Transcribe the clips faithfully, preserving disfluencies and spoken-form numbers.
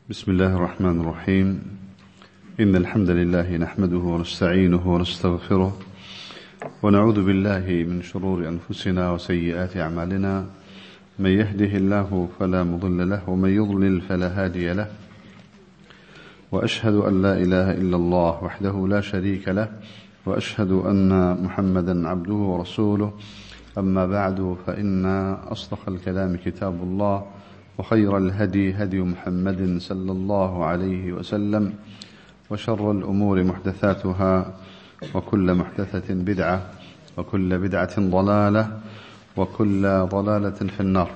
بسم الله الرحمن الرحيم. إن الحمد لله نحمده ونستعينه ونستغفره ونعوذ بالله من شرور أنفسنا وسيئات أعمالنا. من يهده الله فلا مضل له ومن يضلل فلا هادي له، وأشهد أن لا إله إلا الله وحده لا شريك له، وأشهد أن محمدا عبده ورسوله. أما بعد، فإن أصدق الكلام كتاب الله، وخير الهدي هدي محمد صلى الله عليه وسلم، وشر الأمور محدثاتها، وكل محدثة بدعة، وكل بدعة ضلالة، وكل ضلالة في النار.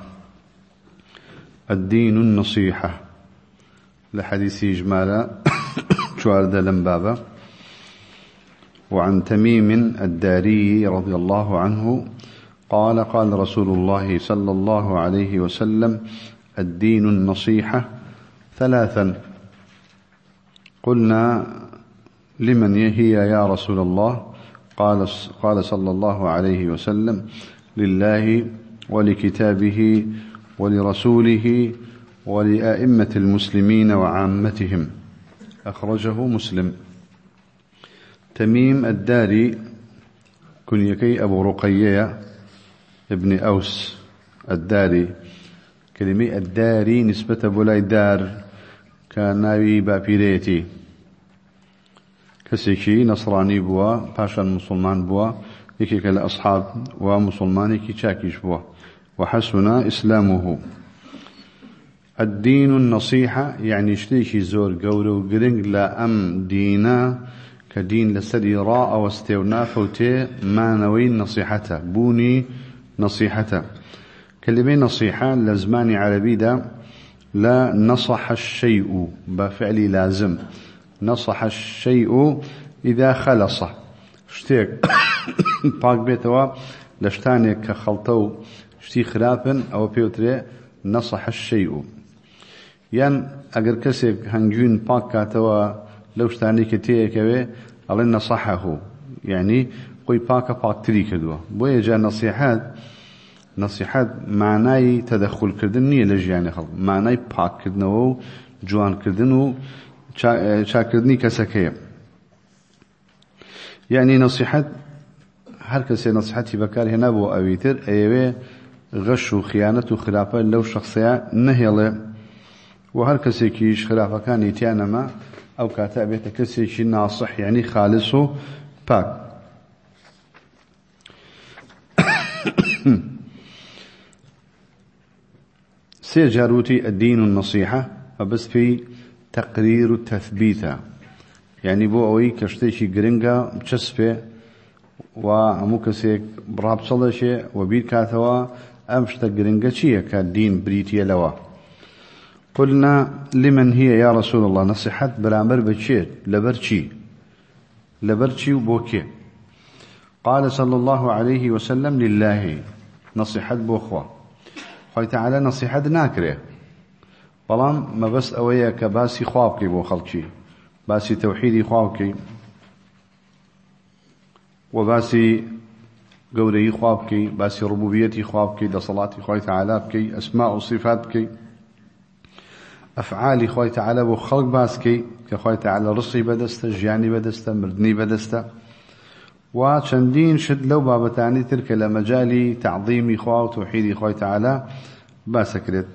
الدين النصيحة لحديث إجمالا شوارد لمبابا. وعن تميم الداري رضي الله عنه قال: قال رسول الله صلى الله عليه وسلم: الدين النصيحة ثلاثا. قلنا: لمن هي يا رسول الله؟ قال قال صلى الله عليه وسلم: لله ولكتابه ولرسوله ولأئمة المسلمين وعامتهم. أخرجه مسلم. تميم الداري كنيكي أبو رقية ابن أوس الداري. كلمة الداري نسبة بولاي دار كان ناوي بابيريتي، كسيكي نصراني بوا باشا مسلمان بوا، يكي كلا أصحاب ومسلماني كي شاكيش بوا، وحسن إسلامه. الدين النصيحة يعني شتيكي زور قورو قرنق لا أم دينا كدين لسدي راء واستونا فوتي ما نوين نصيحته بوني نصيحته. كلمة نصيحة لزمان عربي دا لا نصح الشيء بفعل لازم. نصح الشيء إذا خلص شتيك باق بيتوا لشتاني كخلطو شتي خلافا أو بيوتري نصح الشيء. يعني أجر كسيك هنجون باق كاتوا لو شتاني كتير كوي ألين نصحه، يعني قوي باق باق تري كدوا بوي جا نصيحات. نصيحات معناي تدخل كردن نية لجياني خلق، معناي باك كردنو جوان كردنو شاكردني كسكية. يعني نصيحات هر كسي نصيحتي بكار هنا بو أويتر أيوه غش وخيانة وخلافة لو شخصية نهيلة، وهر كسي كيش خلافة كان يتيانما أو كاتبه كسي كي ناصح يعني خالص باك. سير جاروتي الدين النصيحة فبس في تقرير التثبيت، يعني بو أوي كشتيشي قرنقا بشسفة ومكسيك براب صلشي وبير كاثوا أمشت قرنقا شيء كالدين بريتيا لوا. قلنا: لمن هي يا رسول الله؟ نصيحة برامر بشير لبرشي لبرشي وبوكي. قال صلى الله عليه وسلم: لله. نصيحة بوخوة خوي تعالى نصيحة ناكره، بلان ما بس اويا كباسي خوابكي بو خلقي، باسي توحيدي خوابكي وباسي قوري خوابكي، باسي ربوبيتي خوابكي، دا صلاتي خوي تعالى بكي، اسماء وصفاتكي، افعالي خوي تعالى بو خلق باسكي، كخوي تعالى رصي بدسته، جياني بدسته، مردني بدسته، وشندين شد لو بابتاني تلك لمجالي تعظيمي خواه وتوحيدي خواه تعالى باسكرت.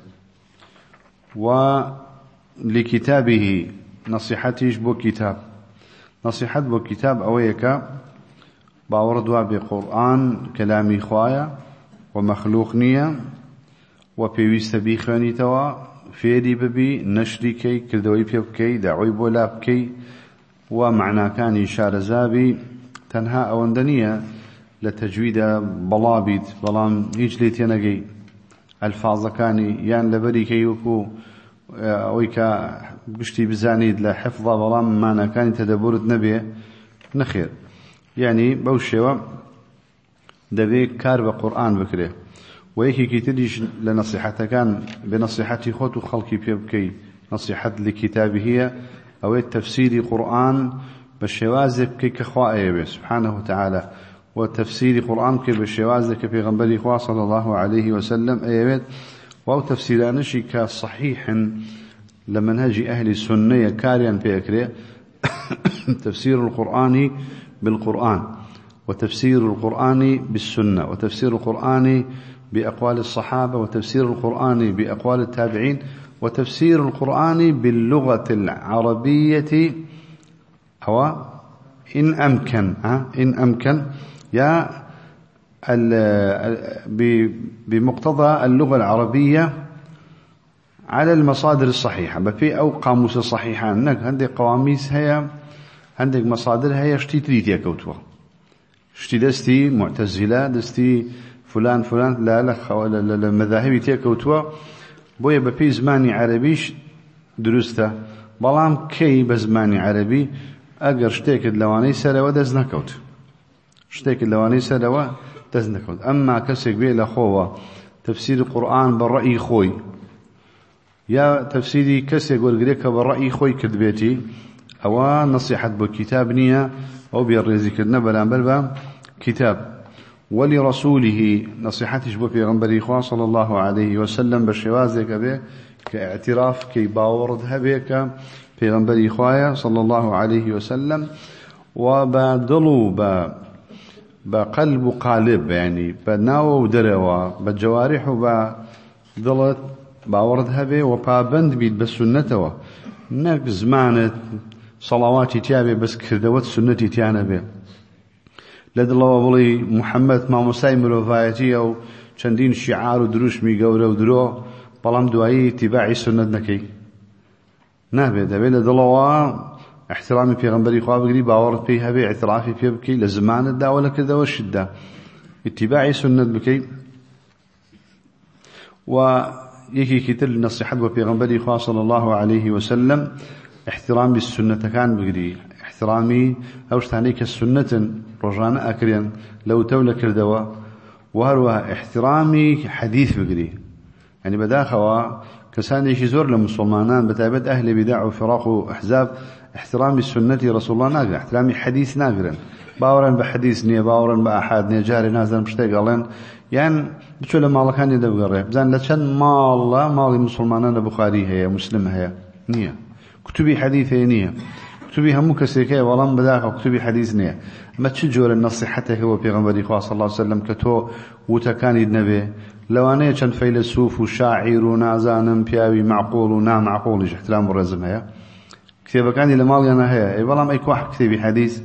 ولكتابه نصيحتيش بو كتاب. نصيحت بو كتاب اويكا باوردوا بقرآن كلامي خوايا ومخلوق نية وبيويست بيخاني توا فيدي ببي نشري كي كردوي بيبكي دعوي بولا بكي ومعنى كان شارزابي تنها أوندنية لتجويد بلابيد بلام هيج ليتينجي الفاظ كاني يان لبري كيوكو اويكا بشتي بزانيد لحفظ بلام معنى كان تدبرت نبي نخير. يعني بوشوا دبي كار بقرآن بكره ويكي كي تديش لنصيحته كان بنصيحتي خوت خلقي بيبكي نصيحة لكتابه هي او التفسير قرآن بالشوازك كي كخوائي سبحانه وتعالى، وتفسير قرآن كي بالشوازك في غنبري خواه صلى الله عليه وسلم أيوات، وهو تفسيرانشي كصحيح لمنهج أهل السنة كاريا في أكره تفسير القرآن بالقرآن، وتفسير القرآن بالسنة، وتفسير القرآن بأقوال الصحابة، وتفسير القرآن بأقوال التابعين، وتفسير القرآن باللغة العربية أو إن أمكن إن أمكن يا بمقتضى اللغة العربية على المصادر الصحيحة، بفي أو قاموس الصحيحة أنك عندك قواميس هي عندك مصادر هي شتي تريد يكوتوا شتي دستي معتزلة دستي فلان فلان لا لا لا مذاهب تيكوتوا بويا بفي زماني عربيش درسته بلام كي بزماني عربي أجر شتيك اللواني سلوى دزنكوت شتيك اللواني سلوى دزنكوت. أما كسك بيه لخوة تفسير القرآن بالرأي خوي يا تفسيري كسك والقريك بالرأي خوي كذبيتي أو نصيحة بكتاب نية أو بيرزي كدنا بلان بلبا كتاب ولرسوله نصيحتش بفي غنبري إخوان صلى الله عليه وسلم بالشوازك به كاعتراف كي باوردها بك في غنبري إخوان صلى الله عليه وسلم وبدلوا بقلب قالب يعني بناو ودروا بالجوارح وبدلت باوردها به وبابند بيت بالسنة نك زمانة صلواتي تيابي بس كردوات سنتي تيانا به لدى الله وبلي محمد ما مسايم الوفايتي أو چندين شعار ودروش ميقورة ودرو بلام دوائي اتباعي سنة نكي نابي دابي لدى الله احترامي في غنبري خواب قريب باورد فيها بي اعترافي فيها بكي لزمان الدعوة كذا والشدة اتباعي سنة بكي ويكي كتل نصيحة في غنبري خواب صلى الله عليه وسلم احترام بالسنة كان بقري احترامي اوش تعنيك السنة رجانا اكريا لو تولى كردوا وهروها احترامي حديث بقري يعني بداخوا كسان يشي زور للمسلمانان بتابت اهل بدع وفراق واحزاب احترامي السنة رسول الله ناقر احترامي حديث ناقرا باورا بحديث نية باورا بأحاد نية جاري نازل مشتاق قالين يعني بتقول ما الله كان يدب قريب زين لشان ما الله ما المسلمانان بخاري هي مسلم هي نية كتبي حديث هي نية كتبي هم كسيكي والله بداخل كتبي حديث نية ما تشجور النصيحة هو في غنبري صلى الله عليه وسلم كتو وتكاني النبي لو أنا كان فيلسوف وشاعر ونازان بياوي معقول ونا معقول إيش احترام الرزم هي كتابة كاني لمالي أنا هي أي والله ما يكون واحد كتابي حديث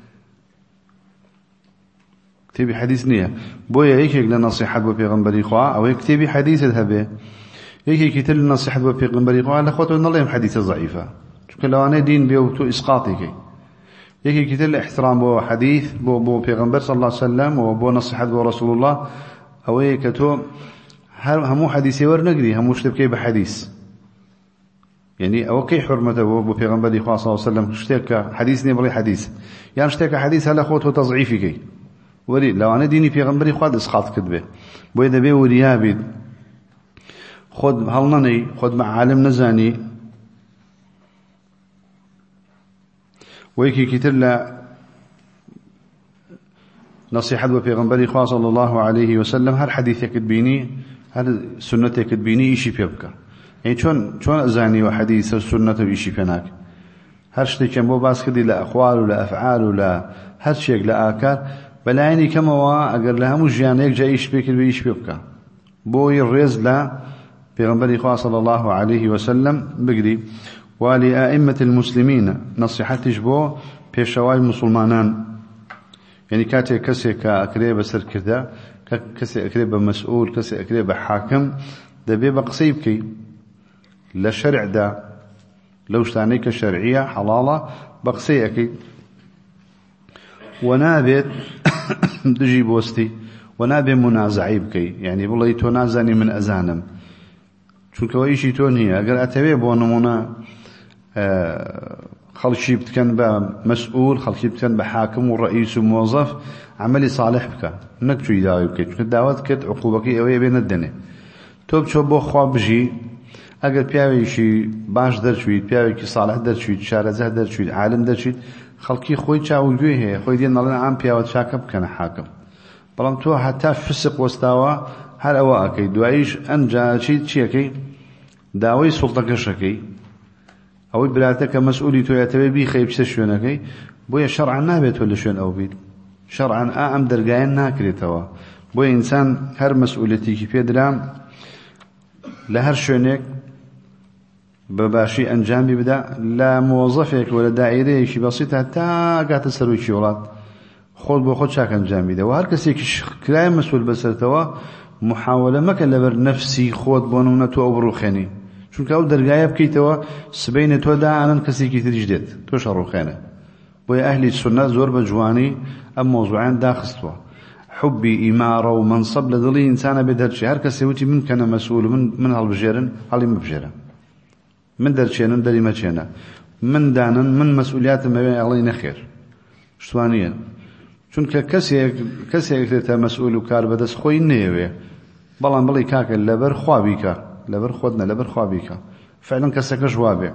كتابي حديث نية بويا هيك لنصيحة ببيغمبري خواه أو كتابي حديث ذهبه هيك كتل نصيحة ببيغمبري خواه لأخوته إن الله يم حديثة ضعيفة شكل لو أنا دين بيوتو إسقاطي هيك كتل احترام بو حديث بو بو بيغمبر صلى الله عليه وسلم وبو نصيحة بو رسول الله أو هيك تو همو حديثي ورنقري همو اشتبكي بحديث يعني أو كي حرمته بو بيغمبري خواه صلى الله عليه وسلم اشتبك حديث نبري حديث يعني اشتبك حديث هلا أخوته تضعيفي وري لو أنا ديني في غنبري خد إسقاط كذبه بويدا بي وريابي خد هلنني خد مع عالم نزاني ويكي كتلا نصيحة في غنبري خاص صلى الله عليه وسلم هل حديثك تبيني هل سنتك تبيني إشي فيبك يعني شون شون أزاني وحديث السنة وإشي فيناك هل شتي كان بو باس كدي لا أقوال ولا أفعال ولا هل شيء لا آكار بلايني كما وا اگر لها مجانيك جايش بك بيش بك بوي الرز لا پیغمبر خدا صلى الله عليه وسلم بقري ولأئمة المسلمين نصيحتش بو بيشواي مسلمانان يعني كاتي كسي كأكريبة سر كذا كسي أكريبة مسؤول كسي أكريبة حاكم ده بيبقى قصيبكي لا شرع ده لو اشتانيك الشرعية حلالة بقصيكي ونابت دجي بوستي ونابي منازعي بكي يعني والله تنازعني من أزانم چونك وإيشي تون هي أقل أتبه بونمونا خلشي بتكن بمسؤول خلشي بتكن بحاكم والرئيس وموظف عملي صالح بك انك شو يداوي بكي چونك دعوت كت عقوبك اوه بين الدنيا توب شو بو خواب بجي أقل بياوي شي باش درشويد بياوي كي صالح درشويد شارزه درشويد عالم درشويد خلقي خوي چاول گوي هي خوي دي نلنا عم بياوت شاكب كان حاكم بلام تو حتى فسق واستوى هل اواكي دوايش انجا شي تشيكي داوي سلطه كشكي ئەوەی براتە کە مەسئولی تۆیەتەوێ بیخەی بچە شوێنەکەی بۆیە شەرعەن نابێت تۆ لە شوێن ئەو بیت شەرعەن ئا ئەم دەرگایە ناکرێتەوە بۆیە ئینسان هەر مەسئولیەتێکی پێدرا لە هەر شوێنێک بەباشی ئەنجامی بدا لە مۆزەفێک و لە دائیرەیەکی بەسیط تا گاتە سەرۆکی وڵات خۆت بۆ خۆت چاک ئەنجام بدە و هەر کەسێکی کرایە مەسئول بەسەرتەوە محاولە مەکە لەبەر نەفسی خۆت بۆ نمونە تۆ ئەو بڕوخێنی چونکە ئەو دەرگایە بکەیتەوە سبەینە تۆدا ئانەن کەسێکی تریش دێت تۆش ڕوخێنە بۆیە ئەهلی سونە زۆر بە جوانی ئەم مۆزوعیان داخستووە حبی ئیمارە و منصب لە دڵی ئینسانە بێ دەرچێ هەر کەسێ وتی من کەنە مەسئول من من هەڵبژێرن هەڵی مبژێرە من دەرچێنن دەری مەچێنە من دانن من مەسئولیاتم ئەوێ ئەڵێ نەخێر شتوانیە چونکە کەسێک کەسێک دێتە مەسئول و کار بەدەست خۆی نەیەوێ بەڵام بڵێ کاکە لەبەر خوا بیکە لەبەر خۆت نە لەبەر خوا بیکە فعلا کەسەکەش وابێ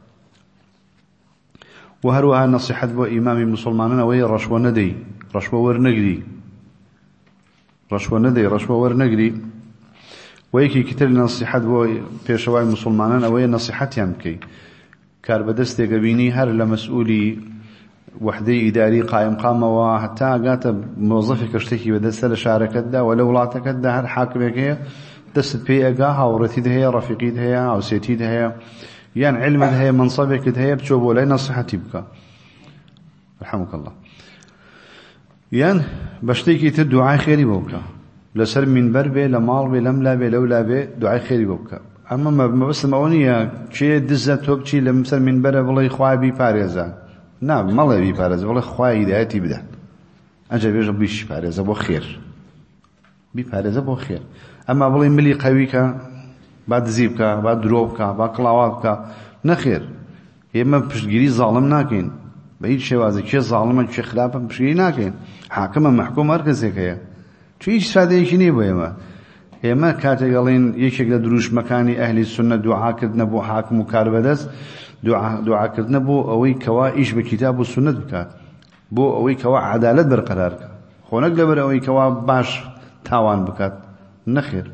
و هەروەها نەسیحەت بۆ ئیمامی موسڵمانان ئەوەی ڕەشوە نەدەی ڕەشوە وەرنەگری ڕەشوە نەدەی ڕەشوە وەرنەگری و یەکێکی تر نەسیحەت بۆ پێشەوای موسڵمانان ئەوەیە نەسیحەتیان بکەی کار بەدەستێکە بینی هەر لە مەسئولی وحدەی ئیداری قایم قامەوە هەتا ئەگاتە مۆزەفێکە شتێکی بەدەستە لە شارەکەتدا و لە وڵاتەکەتدا هەر حاکمێک هەیە دەستت پێی ئەگا هاوڕەتیت هەیە ڕەفیقیت هەیە هاوسێتیت هەیە یان علمت هەیە منصەبێکت هەیە بچۆ بۆ لای نەسیحەتی بکە رحمك الله یان بە شتێکی تر دوعای خێری بۆ بکە لەسەر مینبەر بێ لە ماڵ بێ لەملا بێ لەولا بێ دوعای خێری بۆ بکە ئەمە مەبەستم ئەوە نییە کێ دزە تۆ بچی لەسەر مینبەرە بڵێ خوای بیپارێزە نا مەڵێ بیپارێزە بڵێ خوای هیدایەتی بدە ئەنجا بێژە بیشی پارێزە بۆ خێر بیپارێزە بۆ خێر ئەما بڵێ ملی قەویکە با دزی بکە با درۆ بکە با کڵاوا بکە نەخێر ئێمە پشتگیری زاڵم ناکەین بە هیچ شێوازە کێ زاڵمە کێ خراپە پشتگیری ناکەین حاکمە مەحکوم هەر کەسێک هەیە چ هیچ سادەیەکی نییە بۆ ئێمە ئێمە کاتێک دەڵێن یەکێک لە دروشمەکانی ئەهلی سوننە دوعاکردنە بۆ حاکم و کاربەدەست دوعاکردنە بۆ ئەوەی کەوا ئیش بە کیتاب و سوننەت بکات بۆ ئەوەی کەوا عەدالەت بەرقەرار بکات خۆ نەک لەبەر ئەوەی کەوا باش تاوان بکات نەخێر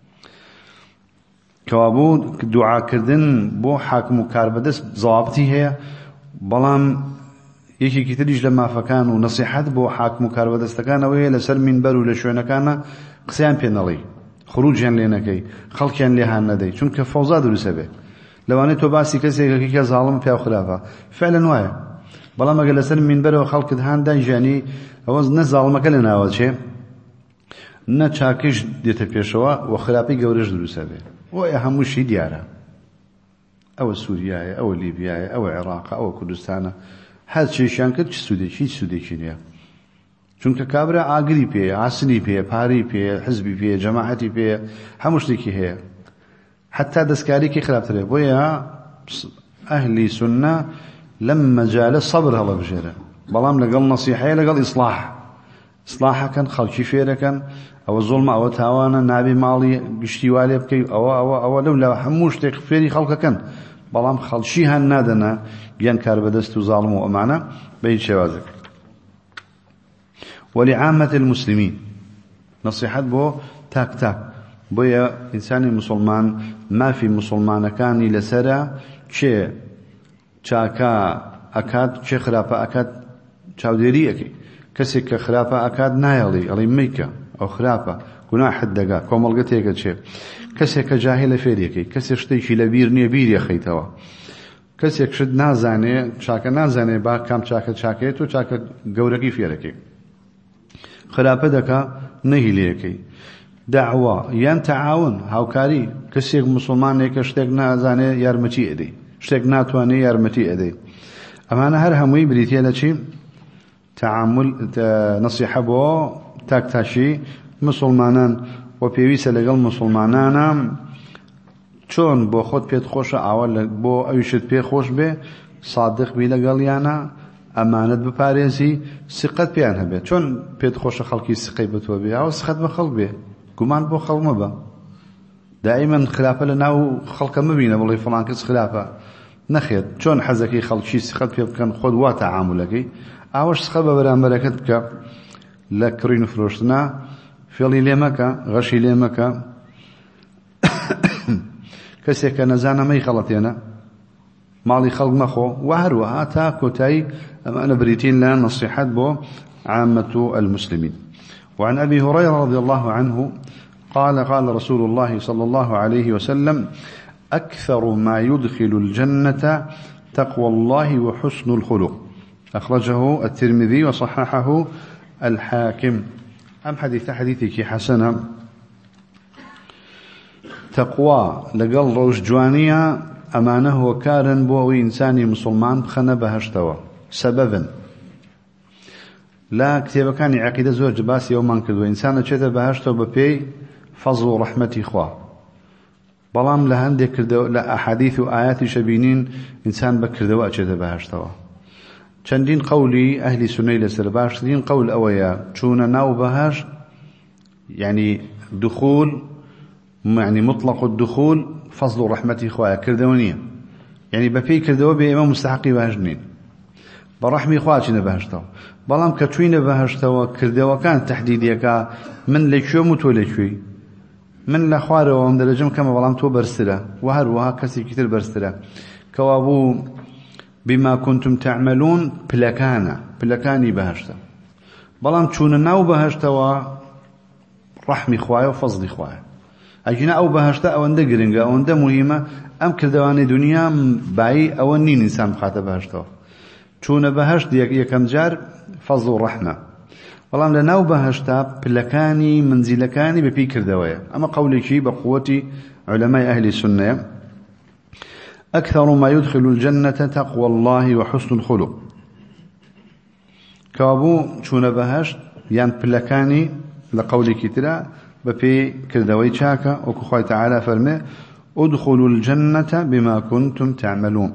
کەوا بۆ دوعاکردن بۆ حاکم و کاربەدەست زەوابەتی هەیە بەڵام یەکێکی تریش لە مافەکان و نەسیحەت بۆ حاکم و کاربەدەستەکان ئەوەیە لەسەر مینبەر و لە شوێنەکانە قسەیان پێ نەڵێی خروجیان لێ نەکەی خەڵکیان لێ هان نەدەی چونکە فەوزا دروستە بێ لەوانەیە تۆ باسی کەسێکەکەی کە زاڵم پیا و خراپە فعلەن وایە بەڵام ئەگەر لەسەر مینبەرەوە خەڵکت هان دانیژانی ئەوە نە زاڵمەکە لە ناوە چێ نە چاکیش دێتە پێشەوە و خراپی گەورەش دروستە بێ وایە هەمووشی دیارە ئەوە سووریایە ئەوە لیبیایە ئەوە عێراقە ئەوە کوردستانە هەر چێشیان کرد چ سوودێکی هیچ سوودێکی نییە چونکە کابرا ئاگری پێیە ئاسنی پێیە پاری پێیە حزبی پێیە جەماعەتی پێیە هەموو شتێکی هەیە حتا دەستکاریکی خراپترێ بۆیە ئەهلی سوننە لەم مەجالە سەبر هەڵەبژێرە بەڵام لەگەڵ نەسیحەیە لەگەڵ ئیسلاح ئیسلاحەکەن خەڵکی فێرەکەن ئەوە زوڵمە ئەوە تاوانە نابێ ماڵی گشتیوا لێ بکەی ئەوە ئەوە ئەوە لەو لە هەموو شتێک فێری خەڵکەکەن بەڵام خەڵکی هەن نادەنە گیان کاربەدەست و زاڵم و ئەمانە بە هیچ شێوازێک ولعامة المسلمين نصيحت بو تاك تاك بويا إنساني مسلمان ما في مسلمان كان لسرا چه چاكا أكاد چه خرافة أكاد چاوديري أكي كسي كخرافة أكاد نايلي ألي ميكا أو خرافة كنا حد دقا كومالغتيك چه كسي كجاهل فيريكي كسي شتيكي لبير نية بير يخيتوا كسي كشد نازاني چاكا نازاني با كام چاكا چاكيتو چاكا قورقي فيريكي خراپە دەکا نەهیلەکەی داوا یان تەعاون هاوکاری کەسێک موسڵمانێکە شتێک نازانێ یارمەتی ئەدەی شتێک ناتوانێ یارمەتی ئەدەی ئەمانە هەر هەمووی بریتیە لە چی تەعامل نەسیحە بۆ تاکتاشی موسڵمانان و پێویستە لەگەڵ موسڵمانانە چۆن بۆ خۆت پێت خۆشە ئاوا بۆ ئەویشت پێ خۆش بێ صادق بی لەگەڵیانە ئەمانەت بپارێزی سقەت پێیان هەبێت چۆن پێت خۆشە خەڵکی سقەی بە تۆ بێ ئەوە سقەت بە خەڵک بێ گومان بۆ خەڵک مەبە دائیمەن خراپە لە ناو خەڵکە مبینە بڵێ فڵان کەس خراپە نەخێت چۆن حەزەکەی خەڵکی سقەت پێ بکەن خۆت وا تەعامولەکەی ئاوەش سقەت بە بەرامبەرەکەت بکە لە کڕین و فرۆشتنا فێڵی لێ مەکە غەشی لێ مەکە کەسێک کە نەزانە مەی خەڵەتێنە مالي خلق مخو وهروها تا كوتاي أما أنا بريتين لنا نصيحات بو عامة المسلمين. وعن أبي هريرة رضي الله عنه قال قال رسول الله صلى الله عليه وسلم أكثر ما يدخل الجنة تقوى الله وحسن الخلق، أخرجه الترمذي وصححه الحاكم. أم حديث حديثك حسنا تقوى لقل روش جوانية أمانه وكارن بو إنساني مسلمان بخنا بهشتوا سببا لا كتاب كان عقيدة زوج باس يوما كدو إنسان چتا بهشتوا ببي فضل ورحمة إخوة بلام لهندي كردو لا أحاديث وآيات شبينين إنسان بكردو أچتا بهشتوا چندين قولي أهل سنة لسرباش دين قول أويا چون ناو بهشت يعني دخول يعني مطلق الدخول فضل رحمة إخوة كردوانية يعني بفي كردوا بإمام مستحقي بهجنين برحمة إخواتنا بهجتوا بلام كتوين بهجتوا كردوا كان تحديديك من لكشو متولكشوي من لخوار وهم درجم كما بلام تو برسترا وهروها كسي كتير برسترا كوابو بما كنتم تعملون بلكانا بلكاني بهجتا بلام چون ناو بهجتوا رحمة إخوة وفضل إخوة أجينا أو بهشتا أو أنده قرنقا أو أنده مهمة أم كردواني دنيا باي أو أنين إنسان بخاطة بهشتا چون بهشت يكم جار فضل ورحمة والله لناو بهشتا بلكاني منزلكاني ببي كردوية. أما قولي شي بقوة علماء أهل السنة أكثر ما يدخل الجنة تقوى الله وحسن الخلق كابو چون بهشت يعني بلكاني لقولي كتيرا بفي كردوي شاكا وكخوي تعالى فرمي ادخلوا الجنة بما كنتم تعملون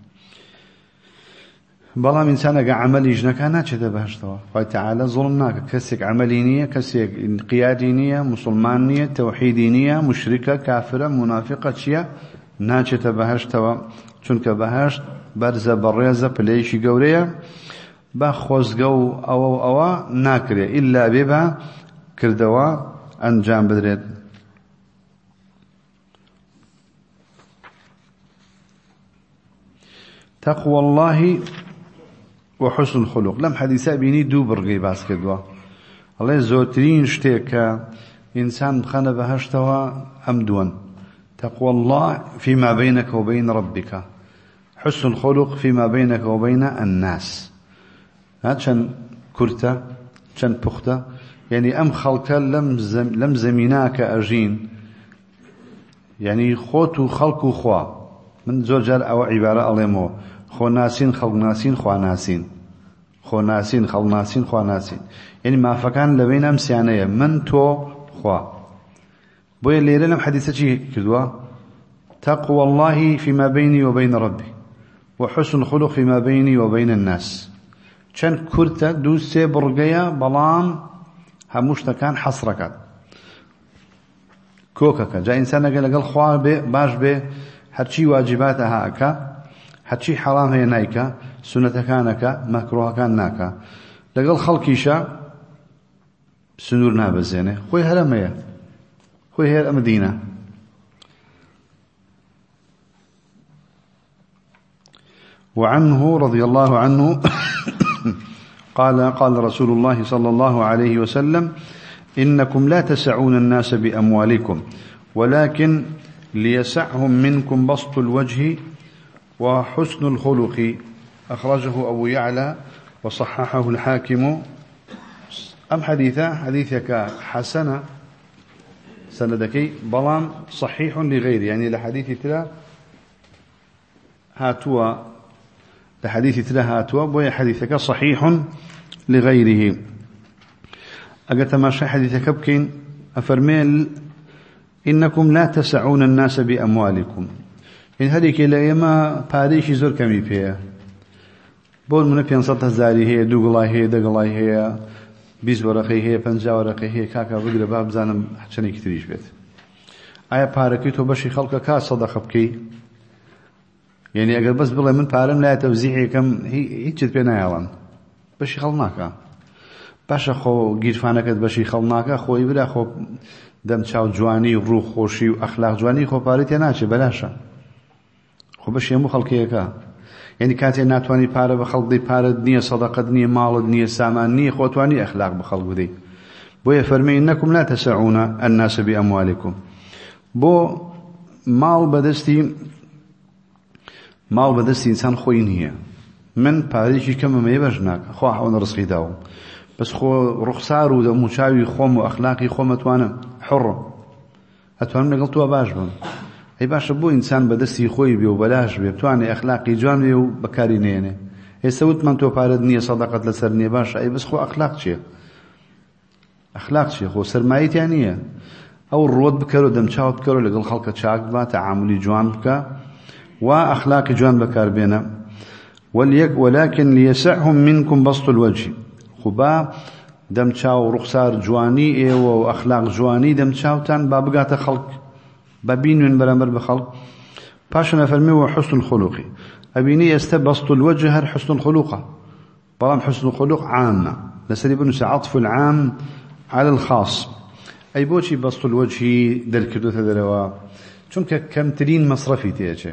بلا من سنة عمل يجنكا ناتشة بهشتوا خوي تعالى ظلمناك كسك عملينية كسك قيادينية مسلمانية توحيدينية مشركة كافرة منافقة شيا ناتشة بهشتوا چونك بهشت برزة بريزة بليشي قورية بخوزقو أو أو أو ناكرية إلا بيبها كردوا أنجام بدريد. تقوى الله وحسن الخلق لم حديثا بيني دو برقي باس كدوا الله زوترين شتيكا إنسان بخنا بهشتوا أمدون تقوى الله فيما بينك وبين ربك حسن الخلق فيما بينك وبين الناس هاتشان كرتا شان بختا يعني أم خلقا لم زم لم زميناك أجين يعني خوت خلق خوا من زوجال أو عبارة الله خو ناسين خلق ناسين خوا ناسين خو ناسين خلق ناسين خوا ناسين يعني ما فكان لبين أمسيانية من تو خوا بوي الليلة لم حديثة شيء كدوا تقوى الله فيما بيني وبين ربي وحسن الخلق فيما بيني وبين الناس شان كرتا دوسي برقيا بلام هموشتا كان حصركات كوكاكا جا إنسان قال قال خواه بي باش بي هرشي واجباتها هاكا هرشي حرام هي نايكا سنة كانكا مكروه كان ناكا لقال خلقيشا سنور نابزينه خوي هرمية خوي هر مدينة وعنه رضي الله عنه قال قال رسول الله صلى الله عليه وسلم إنكم لا تسعون الناس بأموالكم ولكن ليسعهم منكم بسط الوجه وحسن الخلق أخرجه أبو يعلى وصححه الحاكم. أم حديثا حديثك حسنة سندكي بلان صحيح لغير يعني لحديث تلا هاتوا لحديث تلا هاتوا بوي حديثك صحيح لغيره. أقت ما شاء حديثك بكين أفرميل إنكم لا تسعون الناس بأموالكم إن هذيك الأيام باريش زور كمي فيها بول من بينصت هزاري هي دوغلاي هي دغلاي هي بيز ورقي هي بنجا ورقي هي كاكا بقرا باب زانم حشني كتريش بيت آية باركي تو بشي خلق كا صدقة بكي يعني أقل بس بالله من بارم لا توزيعي كم هي هيك بينا يالان بشي خلناكا باشا خو گیرفانەکەت بەشی خەڵناکە خۆی برا خۆ دەم چاو جوانی و ڕوو خۆشی و ئەخلاق جوانی خۆ پارەی تێ ناچێ بەلاشە خۆ بەشی هەموو خەڵکەیەکە يعني كاتي ناتواني بارا بخلق دي بارا دنيا صدقة دنيا مال دنيا سامان نية خوتواني أخلاق بخلق دي بو يفرمي إنكم لا تسعون الناس بأموالكم بو مال بدستي مال بدستي إنسان خوين هي من باريشي كم ما يبجناك خو حاول رزقي داو بس خو رخصار ومشاوي خوم وأخلاقي خوم أتوانا حر أتوانا قلتوا باجبا أي باش بو إنسان بدستي خوي بيو بلاش بيو بتواني أخلاقي جوان بيو بكاري نيني يسوت من تو باردنية صدقة لسرنية باشا أي بس خو أخلاق شيء أخلاق شيء خو سرمايت يعني أو الرواد بكرو دم شاوت بكرو لقل خلقة شاك با تعاملي جوان بك وأخلاق جوان بكار بينا ولكن ليسعهم منكم بسط الوجه خبا دم شاو رخصار جواني إيه وأخلاق جواني دم شاوتان بابقات خلق بابين من برامر بخلق باشنا فرمي حسن الخلق أبيني يستبسط الوجه هر حسن الخلق برام حسن الخلق عامة لسري بنو عطف العام على الخاص أي بوشي بسط الوجه دلكدو تدروا چونك كم ترين مصرفي تيجي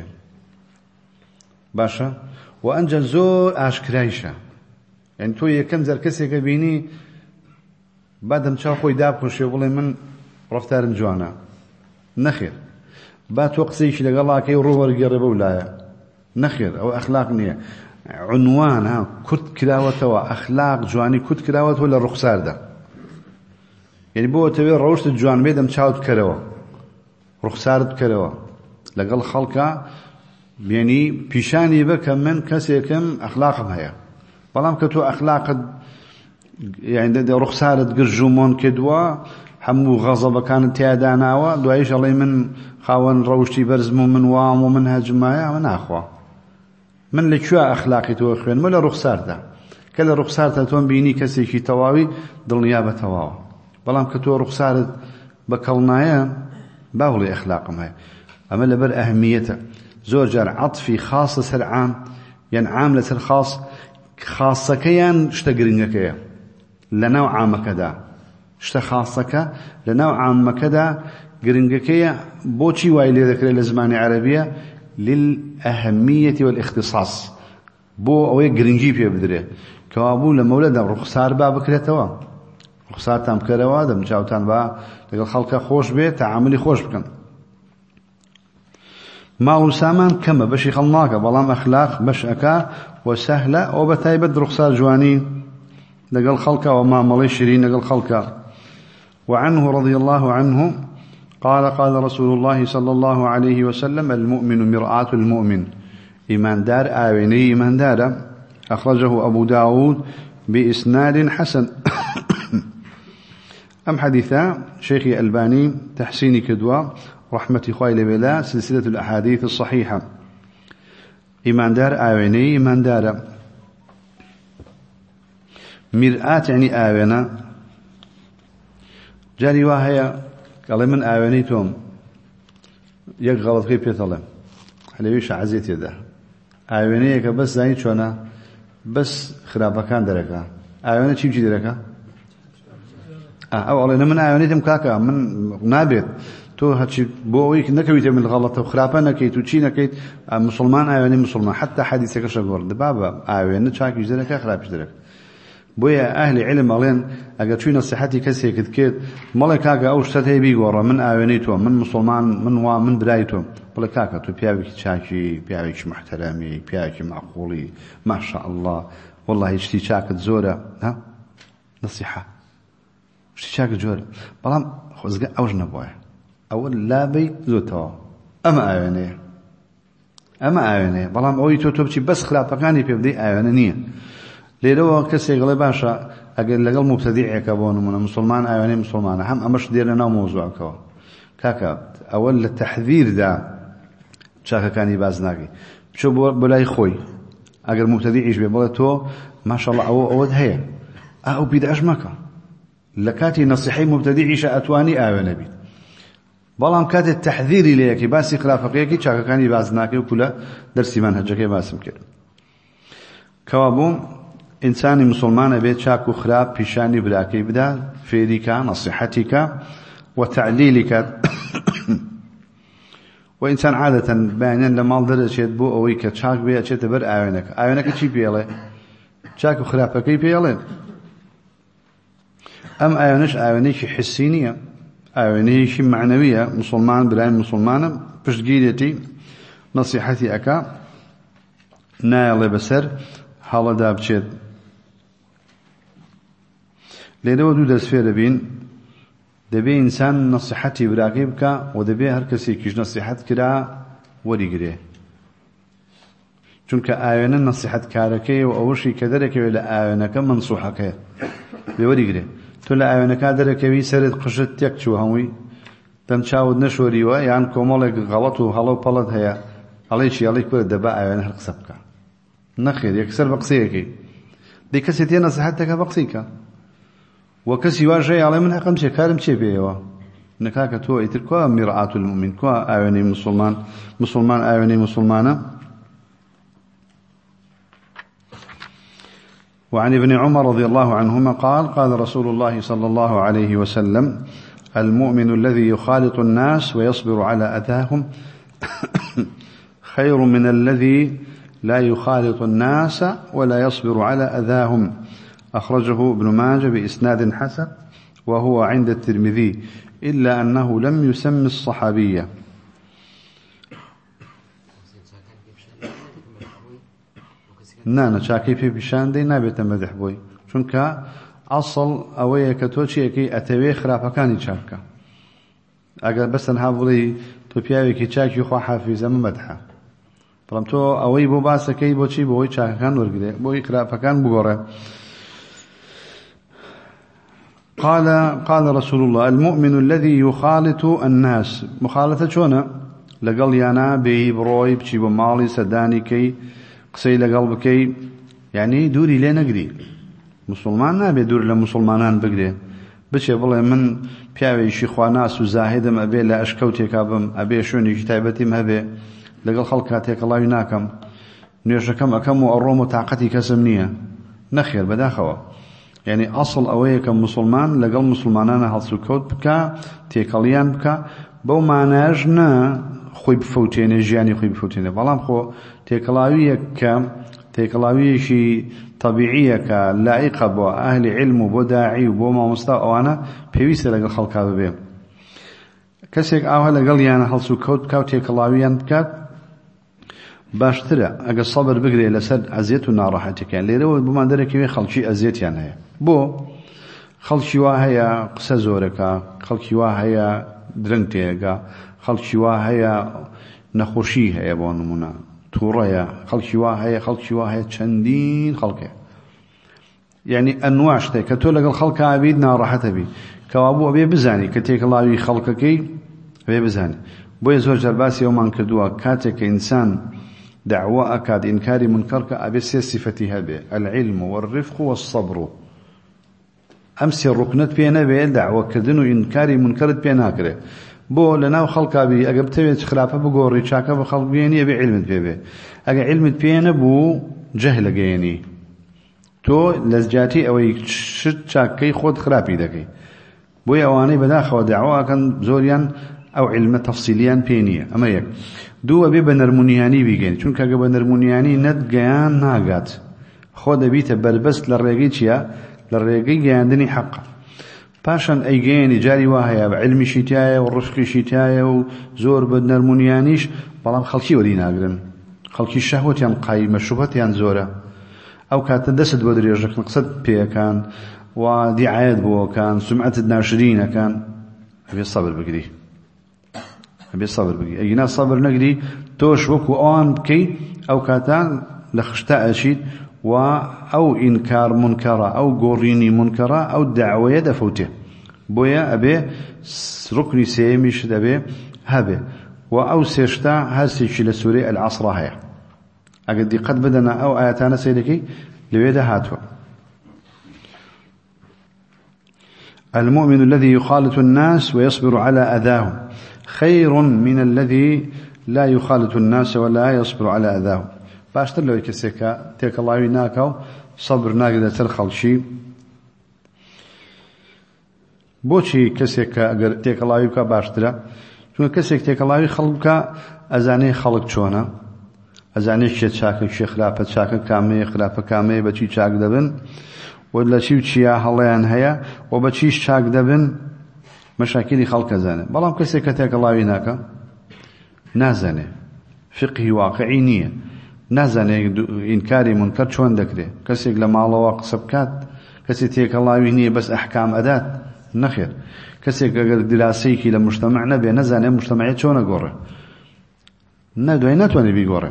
باشا وأنجل زور أشكرايشة يعني تو يكم زر كسي كبيني بعد ما تشاو خوي داب كل شيء والله من رفتار جوانا نخير بات وقسيش لقى الله كي روبر يقرب ولايا نخير أو أخلاق نية عنوان ها كت كلاوته وأخلاق جواني كت كلاوته ولا الرخصار ده يعني بو تبي روشت الجوان بيدم تشاو تكروا رخصار تكروا لقى الخلقة يعني بيشاني بك من كسي كم أخلاقهم هيا بلام كتو أخلاق يعني ده رخصارة قرجومون كدوا حمو غضب كانت تياداناوا دعيش الله من خاون روشتي برزمو من وام ومن هجمايا من أخوة من لكوا أخلاقي تو أخوين ملا رخصار ده كلا رخصار تتوان بيني كسي كي تواوي دل نيابة تواوا بلام كتو رخصارة بكلنايا باولي أخلاقهم هيا أما لبر أهميته زوجر عطفي خاص سر عام يعني عام لسر خاص خاصة كيان اشتقرنك لنوع عام كذا اشت خاصك لنوع عام كذا قرنك بوشي وايلي ذكر الزمان عربية للأهمية والاختصاص بو أوي قرنجي في بدره كوابو لمولد رخصار باب كرتوا رخصار تام كروا دم جاوتان با لقى خلق خوش به تعاملي خوش بكن ما وسامان كما بشي خلناك بلام أخلاق بشأكا وسهلة وبتايبد رخصار جواني لقى خلقه وما ملي شرين لقى خلقه وعنه رضي الله عنه قال قال رسول الله صلى الله عليه وسلم المؤمن مرآة المؤمن إيمان دار آويني إيمان دار أخرجه أبو داود بإسناد حسن أم حديثا شيخي الباني تحسيني كدوا رحمة خويل بلا سلسلة الأحاديث الصحيحة إيمان دار آويني إيمان دار مرآة يعني آوينة جاري واهي قال من آوانيتهم يك غلط كيف يطلع حليوش عزيت يده آوانيك بس زين شونا بس خرابة كان دركا آواني شيء بيجي دركا آه أو علينا من آوانيتهم كاكا من نابت تو هاتشي بويك نكويت من الغلط وخرابة نكيت وشي نكيت مسلمان آواني مسلمان حتى حديثك شغور دبابا آواني شاك يجي دركا خراب يجي دركا بويا أهل علم علين أجا شوي نصيحتي كسي كذكير ملكاك أو شتى بيجورا من آوانيتهم من مسلمان من وا من برايتهم ملكاك تو بيابك شاكي بيابك محترمي بيابك معقولي ما شاء الله والله يشتي شاكت زورة ها نصيحة يشتي شاكت زورة بلام خزق أوج نبوه أول لا بيت زوتوا أما آواني أما آواني بلام أوي تو تبشي بس خلاف كاني بيبدي آوانية ليروا كسي غلي باشا أقول لقل مبتدع كابون من مسلمان أيواني مسلمان هم أمش ديرنا موضوع كوا كاكا أول التحذير ذا شاكا كان يبازناكي شو بلاي خوي أقول مبتدع يشبه بلاتو ما شاء الله أو أود هي أو بيدعش مكا لكاتي نصيحي مبتدع يشا أتواني أيواني بيت بلام كات التحذير ليكي باسي خلافقيكي شاكا كان يبازناكي وكلا درسي منهجكي باسم كده كوابون إنسان مسلمان بيت شاك وخراب بيشاني براكي بدا فيريكا نصيحتك وتعليلك وإنسان عادة بينان لما درجت بو أو كتشاك بيا تبر أعينك أعينك شيء بيله شاك وخلافك كي بيله أم أعينش أعينش حسينية أعينش معنوية مسلمان براين مسلمانة بش جيلتي نصيحتي أكا نايل بسر حالا دابشت لێرەوە دوو دەست فێر دەبین دەبێ ئینسان نەسیحەتی براکەی بکە و دەبێ هەر کەسێکیش نەسیحەت کرا وەریگرێ چونکە ئاوێنە نەسیحەتکارەکەی و ئەوەشی کە دەرەکەوێت لە ئاوێنەکە منسوحەکەیە بێ وەریگرێ تۆ لە ئاوێنەکە دەرەکەوی سەرت قژت تێک چوو هەمووی دەم چاوت نەشۆریوە یان کۆمەڵێک غەڵەت و هەڵە و پەڵەت هەیە هەڵەی چی هەڵەی کورە دەبا ئاوێنە هەر قسە بکە نەخێر یەکسەر بە قسەیەکەی دەی کەسێک تێ نەسیحەت دەکە بە قسەیکە وكسي واجه على من حقم شكارم شي بيوا نكاك تو يتركوا مرآة المؤمن كوا آيوني مسلمان مسلمان آيوني مسلمانة. وعن ابن عمر رضي الله عنهما قال قال رسول الله صلى الله عليه وسلم المؤمن الذي يخالط الناس ويصبر على أذاهم خير من الذي لا يخالط الناس ولا يصبر على أذاهم أخرجه ابن ماجه بإسناد حسن وهو عند الترمذي إلا أنه لم يسم الصحابية. نانا شاكي في بشان دي نابت مدح بوي چونك أصل أوية كتوشي كي أتوي خرافكاني شاكا أقل بس نهابولي تو بياوي كي شاكي خوا حافظة ممدحة فرمتو أوي بو باسكي بو چي بوي شاكا كان ورقده بوي خرافكان بغوره. قال قال رسول الله المؤمن الذي يخالط الناس مخالطة شونا لقل يانا بي بروي بشي بمالي سداني كي قسي لقل بكي يعني دوري لين اقري مسلمان نابي دور لمسلمانان بقري بشي بالله من بياوي شيخوا ناس وزاهدم أبي لا أشكوتي كابم أبي شوني كتابتي مهبي لقل خلقاتيك الله يناكم نيشكم أكم وأروم وتعقتي كسمنية نخير بداخوا يعني أصل أويك مسلمان لقل مسلمانان هالسو كود بكا تيكاليان بكا بو معناجنا خوي بفوتين جياني خوي بفوتين بلام خو تيكلاوية كا تيكلاوية شي طبيعية كا لائقة بو أهل علم بو داعي بو ما مستوى أوانا بيويس لقل خلقا ببي كسيك آوها لقل يانا هالسو كود بكا تيكلاويان بكا باشترى اگه صبر بگری لسد ازیت و ناراحتی کن لیره و بمان داره که خلچی ازیت یان هیا بو خلچی واه هیا قصه زورکا خلچی واه هیا درنگ تیگا خلچی واه هیا نخوشی هیا بانمونا توره خلچی واه هیا خلچی واه هیا چندین خلقه يعني انواع شتى كتو لقى الخلق عبيد ناراحته بي كوابو ابي بزاني كتيك الله يخلقك خلقك ابي بزاني بو يزور جرباس يوم كدوا كاتك انسان دعوة أكاد إنكار منكرك أبي صفتها به العلم والرفق والصبر أمسي الركنت بينا به دعوة كدنو إنكار منكرت بينا كره بو لنا خلق أبي أجبتوي خلافه بقوري شاكه بخلق بيني أبي علمت بيه أجا علمت بينا بو جهل جيني تو لزجاتي أو شت شاكي خود خرابي دكي بو يواني بداخل دعوة كان زوريان أو علم تفصيليان بينية أما يك دو أبي بنرمونياني بيجين چونك أجا بنرمونياني ند جيان ناقات خود بيت بربست للرقي چيا للرقي جياندني حقا باشن أي جيني جاري واهيا بعلم شتايا والرفق شتايا وزور بنرمونيانيش بلام خلشي ولينا أقرن خلشي الشهوة يان قايمة شبهة يان زورة أو كانت دست بدري رجلك نقصد بيه كان ودعاية بو كان سمعة الناشرين كان أبي الصبر بقدي أبي الصبر بقي أجينا الصبر نقدي توش وكو آن بكي أو كاتان لخشتاء أشيد و أو إنكار منكرة أو قوريني منكرة أو دعوة دفوته بويا أبي ركني سيميش أبي هبه وأو سيشتا هاسيش لسوري العصر هي أقدي قد بدنا أو آياتنا سيدكي لويدا هاتوا المؤمن الذي يخالط الناس ويصبر على أذاهم خير من الذي لا يخالط الناس ولا يصبر على أذاهم باشتر لو يكسيكا تيك الله يناكو صبر ناقدة ترخل شي بوشي كسيكا تيك الله يبكى باشتر چون کەسێک تێکەڵاوی خەڵک ئەزانێ خەڵک چۆنە، ئەزانێ شێ چاکە شێ خراپە، چاکە کامەیە خراپە کامەیە، بەچی چاک دەبن و لە چی و چیا هەڵەیان هەیە و بەچیش چاک دەبن، مەشاکلی خەڵک ئەزانێ. بەڵام کەسێک کە تێکەڵاوی ناکە نازانێ، فقهی واقعی نییە، نازانێ ئینکاری منکەر چۆن دەکرێت. کەسێک لە ماڵەوە قسە بکات، کەسێک تێکەڵاوی نییە بەس ئەحکام ئەدات، نەخێر. کەسێک ئەگەر دراسەیەکی لە مجتەمع نەبێ، نەزانێ مجتەمعی چۆنە گۆڕێ، نەدوای ناتوانێ بیگۆڕێ.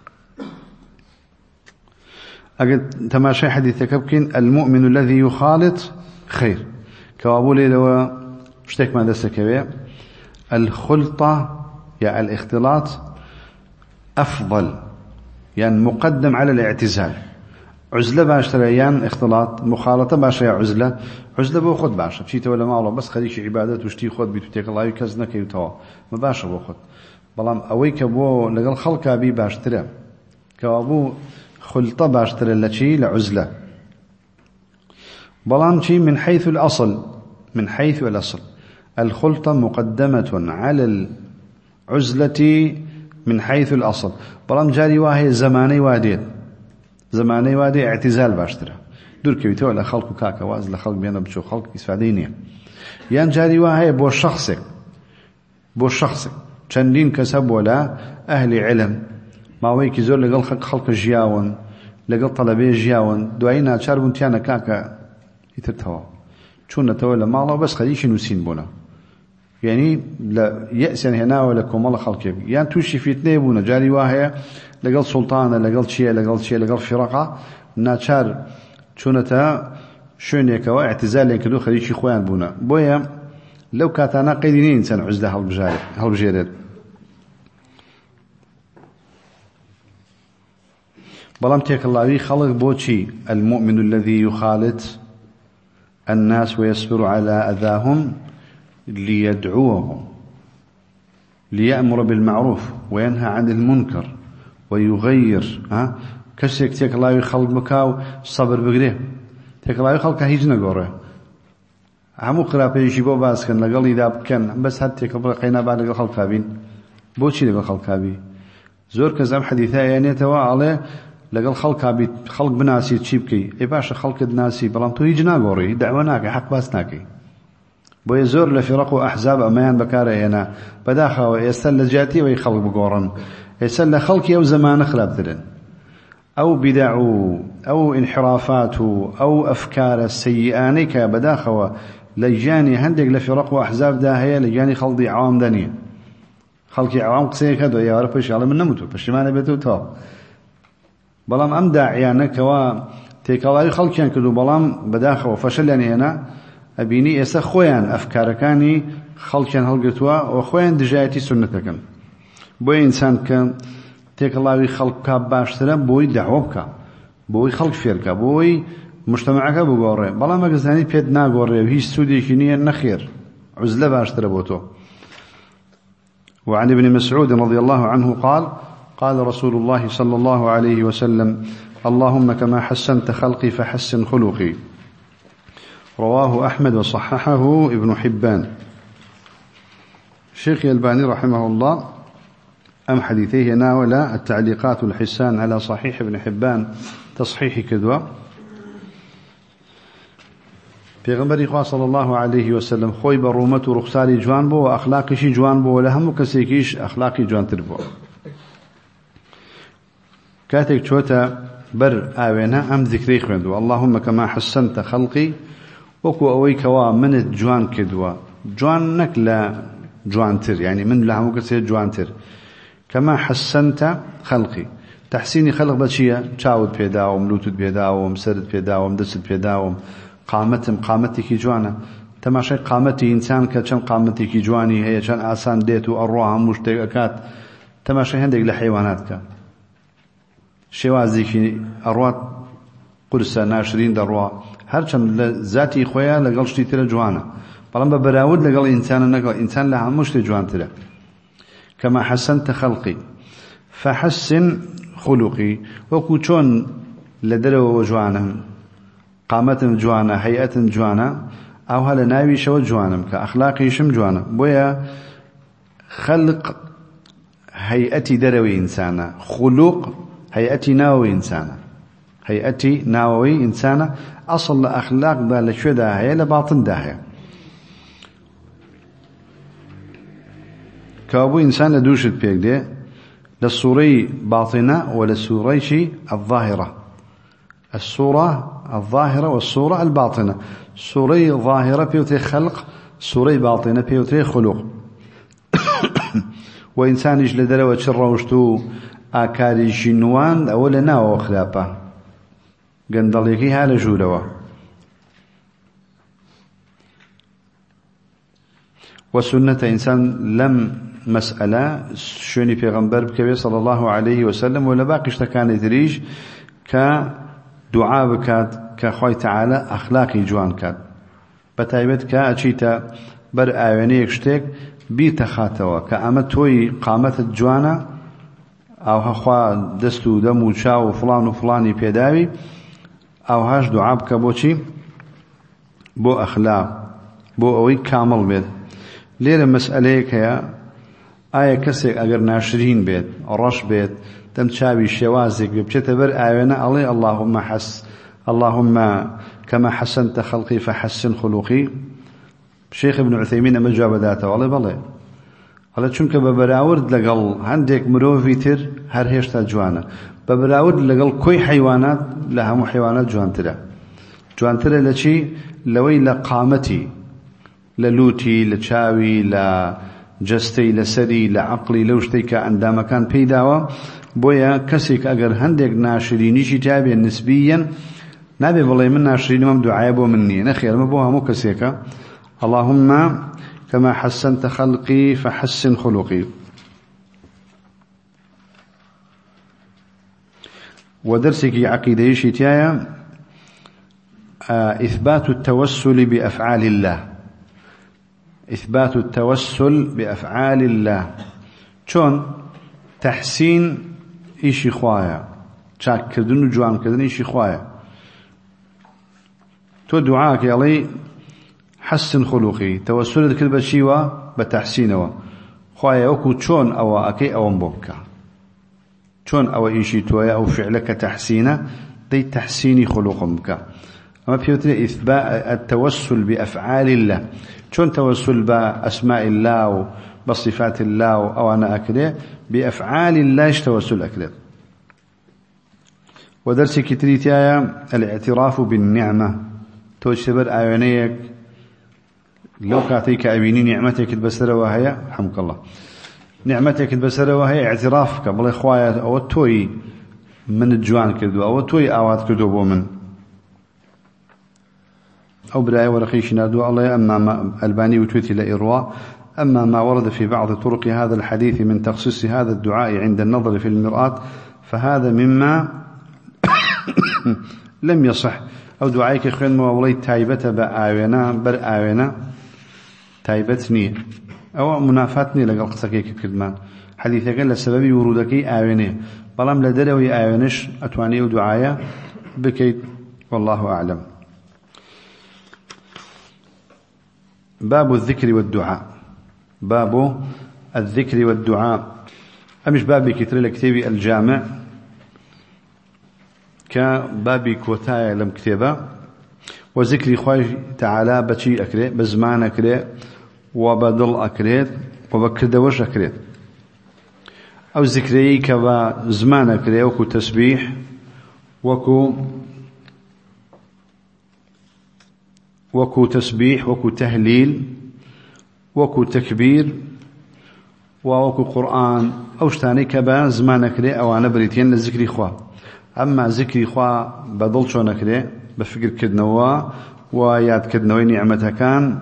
ئەگەر تەماشای حەدیثەکە بکەین، المؤمن الذي يخالط خير، کەوابوو لێرەوە شتێکمان دەستەکەوێ، الخلطة یا الاختلاط أفضل يعني مقدم على الاعتزال. عزلة باشترى يعني اختلاط، مخالطة باشا يا عزلة، عزلة بو خد باشا بشي ولا ما الله بس خليك عبادات وشتي خد بيتوتيك الله يكزنك يتوا ما باشا بو خد. بلام أويك بو لقل خلقا بي باشترى كوابو خلطة باشترى لشي لعزلة. بلام شي من حيث الأصل، من حيث الأصل الخلطة مقدمة على العزلة من حيث الأصل. بلام جاري واهي زماني وادين، زماني وادي اعتزال باشترى دور كويتو لا خلق كاكا واز لخلق بينا بشو خلق استفادينيه. يان جاري واهي بو شخصك بو شخصك چندين كسب ولا أهل علم ما ويكي زور لقل خلق خلق جياون لقل طلبي جياون دوائنا تشاربون تيانا كاكا يترتوا چون نتوى لمالا بس خليش نسين بونا يعني لا يأسن هنا ولا كمال خلق يعني توشي في تنيبونا جاري واهي لقل سلطانة لقل شيء لقل شيء لقل فرقة ناتشار چونتا شونيكوا اعتزال ينكدو خليشي خوان بونا بويا لو كاتانا قيدينين انسان عزله هالبجاري هالبجيرد. بلام تيك الله خلق بوشي المؤمن الذي يخالط الناس ويصبر على أذاهم ليدعوهم ليأمر بالمعروف وينهى عن المنكر ويغير. ها كسيك تيك الله خلق مكاو صبر بقريه تيك الله خلق هيجنا قوره عمو قرابه يجيبو باس كان لقل إذا كان بس هاد تيك قينا بعد لقل خلق كابين بوشي لقل خلق كابي زور كزام حديثة يعني توا عليه لقل خلق كابي خلق بناسي تشيبكي اي باشا خلق الناسي بلام تو يجنا قوري دعوناك حق باسناكي بو يزور لفرق وأحزاب أمان بكاره هنا بداخل ويستل جاتي ويخلق بقورن يسل خلقي أو زمان خلاب ذلن أو بدع أو انحرافات أو أفكار السيئاني كبداخل لجاني هندق لفرق وأحزاب داهية لجاني خلقي عوام دانية خلقي عوام قسيك هدو يا رب إيش على من نموتو بشمان بيتو تو بلام أم داعيانا كوا تيكالاي خلقيان كدو بلام بداخل وفشل يعني هنا أبيني إسا خويان أفكاركاني خلقيان هلقتوا وخويان دجايتي سنتكن بوي إنسان كان تيكالاي خلق كاب باشترا بوي دعوبك بوي خلق فيرك بوي مجتمعك بقوري بلام أقزاني بيد ناقوري وهي سودي كنية نخير عزلة باشترا بوتو. وعن ابن مسعود رضي الله عنه قال قال رسول الله صلى الله عليه وسلم اللهم كما حسنت خلقي فحسن خلقي. رواه أحمد وصححه ابن حبان. الشيخ الألباني رحمه الله أم حديثيه ناول التعليقات الحسان على صحيح ابن حبان تصحيح كذوة پیغمبر خواه صلى الله عليه وسلم خوي برومت رخصاري جوان بو وأخلاقشي جوان بو ولهم كسيكيش أخلاقي جوان تربو كاتك شوتا بر آوينا أم ذكري خوندو اللهم كما حسنت خلقي وكو أويك وا من جوان كدوا جوان نكلا جوان تر يعني من لهم كسي جوان تر كما حسنت خلقي تحسيني خلق بشيء تشاود بيداوم لوتود بيداوم سرد بيداوم دست بيداوم قامتم قامتك جوانا تماشي قامتي إنسان كشان قامتك جواني هي شان آسان ديتو أروها مشتقات تماشي هندق لحيواناتك شوازيكي أروات قرصة ناشرين دروا هرچند ذاتي خويا لقل شتي ترى جوانا بلان ببراود لقل إنسان نقل إنسان لها مشت جوان ترى كما حسنت خلقي فحسن خلقي وكوشون لدلو جوانا قامة جوانا هيئة جوانا أو هل ناوي شو جوانم كأخلاقي شم جوانا بويا خلق هيئتي دروي إنسانا، خلق هيئتي ناوي إنسانا، هيئتي ناوي إنسانا أصل أخلاق دا لشو داهية لباطن داهية. كابو إنسان دوشت بيك دي للصوري باطنة وللصوري شي الظاهرة، الصورة الظاهرة والصورة الباطنة. صوري ظاهرة بيوتي خلق، صوري باطنة بيوتي خلق. وإنسان يجلد لو تشروشتو آكاري شنوان أولا ناو أخلابا قندليكي هالا جولوا. وسنة إنسان لم مسألة شوني پیغمبر بكوي صلى الله عليه وسلم ولا باقي اشتكان تريج كدعاء بكات كخوي تعالى أخلاقي جوان كات بتايبت كأشيتا بر آوانيك شتك بيتخاتوا كأمتوي قامت الجوانا أو هخوا دستو دمو شاو فلان وفلاني بيداوي أو هاش دعاء بكبوشي بو أخلاق بو أوي كامل بيت. ليرة مسألة هي آية كسيك أجر ناشرين بيت رش بيت تم تشابي شوازك بتشتبر آينا الله اللهم حس اللهم كما حسنت خلقي فحسن خلقي. شيخ ابن عثيمين أما جاب ذاته والله بالله قال چونك ببراورد لقل عندك مروفيتر هر هشتا جوانا ببراورد لقل كوي حيوانات لها مو حيوانات جوانترا جوانترا لشي لوي لقامتي للوتي لشاوي لجستي لسري لعقلي لوشتيك عندما كان بيداوا بويا كسيك أجر هندك ناشرينيشي تابع نسبيا نبي والله من ناشرين ممدو عيبو مني نخير مبوها مو كسيكا اللهم كما حسنت خلقي فحسن خلقي. ودرسك عقيدة شتايا إثبات التوسل بأفعال الله، إثبات التوسل بأفعال الله شون تحسين إيشي خوايا شاك كردن جوان كردن إيشي خوايا تو دعاك يالي حسن خلقي توسل كلبة شيوا بتحسينه خوايا أكو شون أو أكي أو مبكا شون أو إيشي تويا أو فعلك تحسينه دي تحسيني خلقك. أما بيوتنا إثبات التوسل بأفعال الله شون توسل بأسماء الله وبصفات الله أو أنا أكده بأفعال الله توسل أكده. ودرس كتريتايا الاعتراف بالنعمة توجبر آيانيك لو كاتيك أبيني نعمتك البسرة وهي حمك الله نعمتك البسرة وهي اعترافك بالله خوايا أو توي من الجوان كردو أو توي آوات كردو بومن أو براية ورقيش نادو الله. أما ما الباني وتوتي لإرواء أما ما ورد في بعض طرق هذا الحديث من تخصيص هذا الدعاء عند النظر في المرآة فهذا مما لم يصح. أو دعائك خير مولي تايبة بآونا بر آونا تايبتني أو منافاتني لقل قصكيك كدمان حديثك لسبب ورودك آواني بلام لدروي آوانش أتواني ودعايا بكيت والله أعلم. باب الذكر والدعاء، باب الذكر والدعاء أمش بابي كتير لكتابي الجامع كبابي كوتايا لم كتابة وذكري خوي تعالى بشي أكري بزمان أكري وبدل أكري وبكردوش أكري أو ذكري كبا زمان أكري وكو تسبيح وكو وكو تسبيح وكو تهليل وكو تكبير وكو قرآن أو شتاني كبا زمان أكري أو أنا بريتين لذكري خوا. أما ذكري خوا بدل شو نكري بفكر كدنوا وياد كدنوا نعمتها كان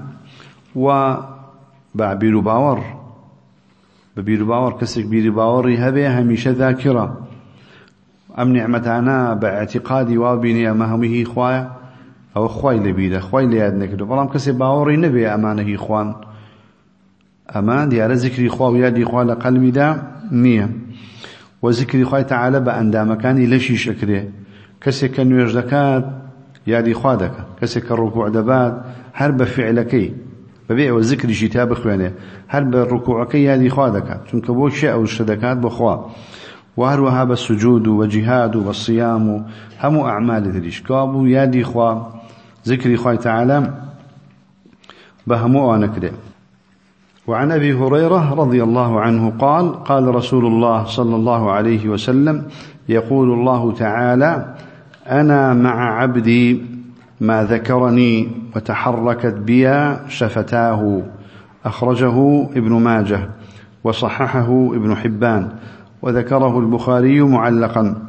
وبعبيرو باور ببيرو باور كسك بيرو باور هبه هميشه ذاكرة أم نعمتنا باعتقادي وابيني أمامه خوايا أو خواي لبيده خواي لياد نكدو بلام كسي باوري نبي أمانه خوان أمان ديار ذكري خوا ويادي خوا لقلبي دا نية وذكري خوا تعالى بأندام كان لشيش أكري كسي كنويج دكات يادي خوا دك كسي كالركوع دبات هرب فعلكي ببيع وذكر كتاب خوانه هل بالركوع كي هذه خوادك چونك بو شيء او الشدكات بخوا وهروها بالسجود وجهاد والصيام هم اعمال ذريش كابو يادي خوا ذكر خواه تعالى بهمو ونكره. وعن أبي هريرة رضي الله عنه قال قال رسول الله صلى الله عليه وسلم يقول الله تعالى أنا مع عبدي ما ذكرني وتحركت بي شفتاه أخرجه ابن ماجه وصححه ابن حبان وذكره البخاري معلقا.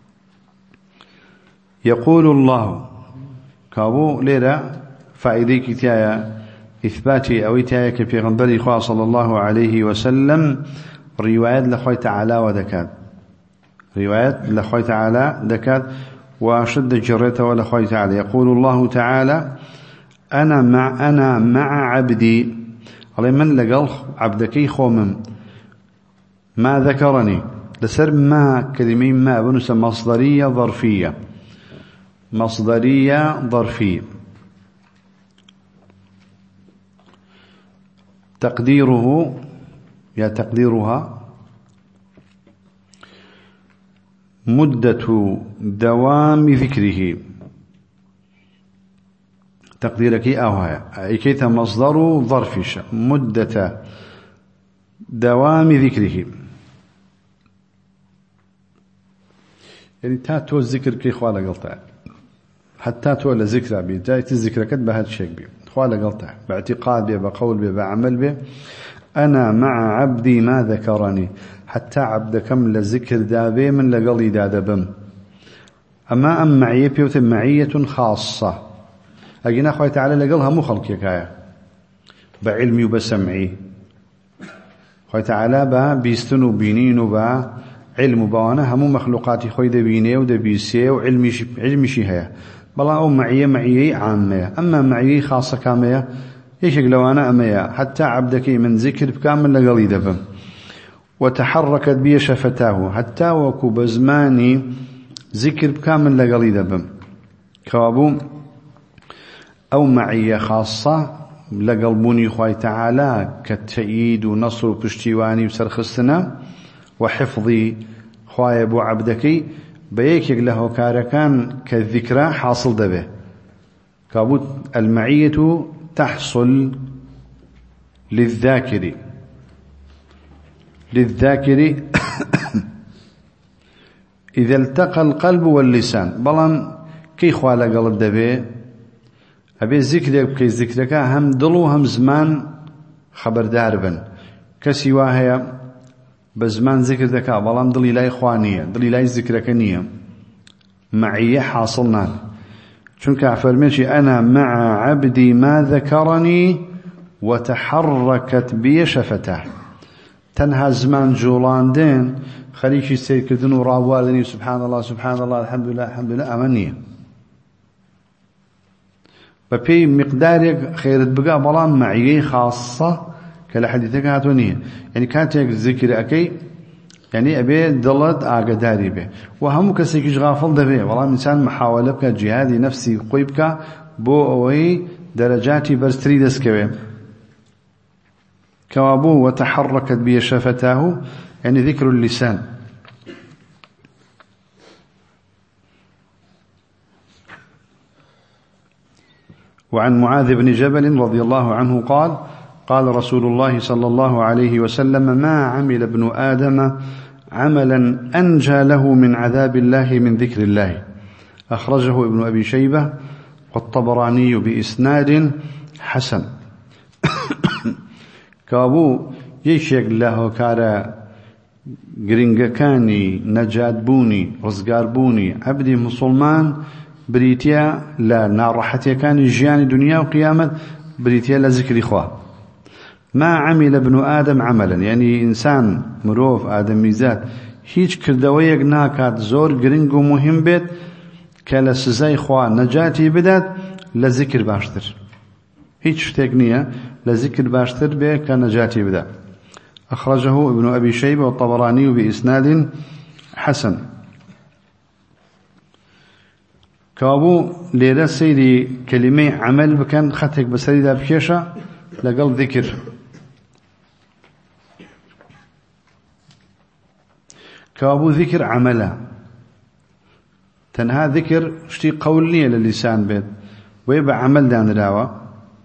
يقول الله كابو ليلة فائدة كتايا إثباتي أو إتايا كفي غنبري خواه صلى الله عليه وسلم روايات لخوي تعالى وذكات روايات لخوي تعالى ذكات وشد جريته ولخوي تعالى. يقول الله تعالى أنا مع أنا مع عبدي على من لقل عبدكي خومم ما ذكرني لسر ما كلمين ما بنس مصدرية ظرفية مصدرية ظرفية تقديره يا تقديرها مدة دوام ذكره تقديرك أوها أي كيت مصدر ظرفش مدة دوام ذكره يعني تاتو الذكر كي خوالا قلتا حتى تو لذكر بي جاي تذكر كد بهذا الشيء بي خوالا قلتا باعتقاد بي بقول بي بعمل بي أنا مع عبدي ما ذكرني حتى عبد كم لذكر دابي من لقلي دادبم أما أم معي بيوت معية خاصة أجينا أخوة تعالى لقلها مو خلق يكايا بعلمي وبسمعي أخوة تعالى با بيستنو بينين وبا علم بانا همو مخلوقاتي خوي دبيني ودبيسي وعلمي شي علمي شي هيا بلا أو معية معية عامة أما معية خاصة كامية إيش لو أنا أمية حتى عبدك من ذكر بكامل لقلي دبم وتحركت بي شفتاه حتى وكو بزماني ذكر بكامل لقلي دبم كوابو أو معية خاصة لقلبوني خوي تعالى كالتأييد ونصر وبشتيواني وسرخستنا وحفظي خوي أبو عبدكي بيك له كاركان كالذكرى حاصل دبه كابو المعية تحصل للذاكر للذاكر إذا التقى القلب واللسان بلان كي خوالا قلب دبه أبي ذكرك كي ذكرك هم دلو هم زمان خبردار بن كسي واهي بزمان ذكر ذكاء بلان دلي لا إخوانية دلي لا ذكرك نية معي حاصلنا شنك أفرميشي أنا مع عبدي ما ذكرني وتحركت بي شفته تنها زمان جولان دين خليشي السيد كردن وراوالني سبحان الله سبحان الله الحمد لله الحمد لله أمنية ببي مقدارك خيرت بقى بلان معي خاصة كلا حديثك هاتونيه يعني كانت ذكر أكي يعني أبي دلت آقداري به وهم كسيكش غافل دبي والله إنسان محاولة بك جهادي نفسي قيبك بو أوي درجاتي برستري دسكوي كوابو وتحركت بي شفتاه يعني ذكر اللسان. وعن معاذ بن جبل رضي الله عنه قال قال رسول الله صلى الله عليه وسلم ما عمل ابن آدم عملا أنجى له من عذاب الله من ذكر الله أخرجه ابن أبي شيبة والطبراني بإسناد حسن. كابو يشيق له كارا گرنگكاني نجاد بوني رزقار بوني عبدي مسلمان بريتيا لا نارحتيا كان جياني دنيا وقيامة بريتيا لذكر إخوة. ما عمل ابن آدم عملا يعني إنسان مروف آدم ميزات هيج كردويق ناكات زور گرنگ و مهم بيت كلا سزاي خواه نجاتي بدات لذكر باشتر هيج شتاقنية لذكر باشتر بي كنجاتي بدات. أخرجه ابن أبي شيبة والطبراني بإسناد حسن. كابو ليلة سيدي كلمة عمل بكان خطك بسري دا بكيشة لقل ذكر كابو ذكر عملا تنها ذكر شتي قولني للسان بيت ويبقى عمل دان راوة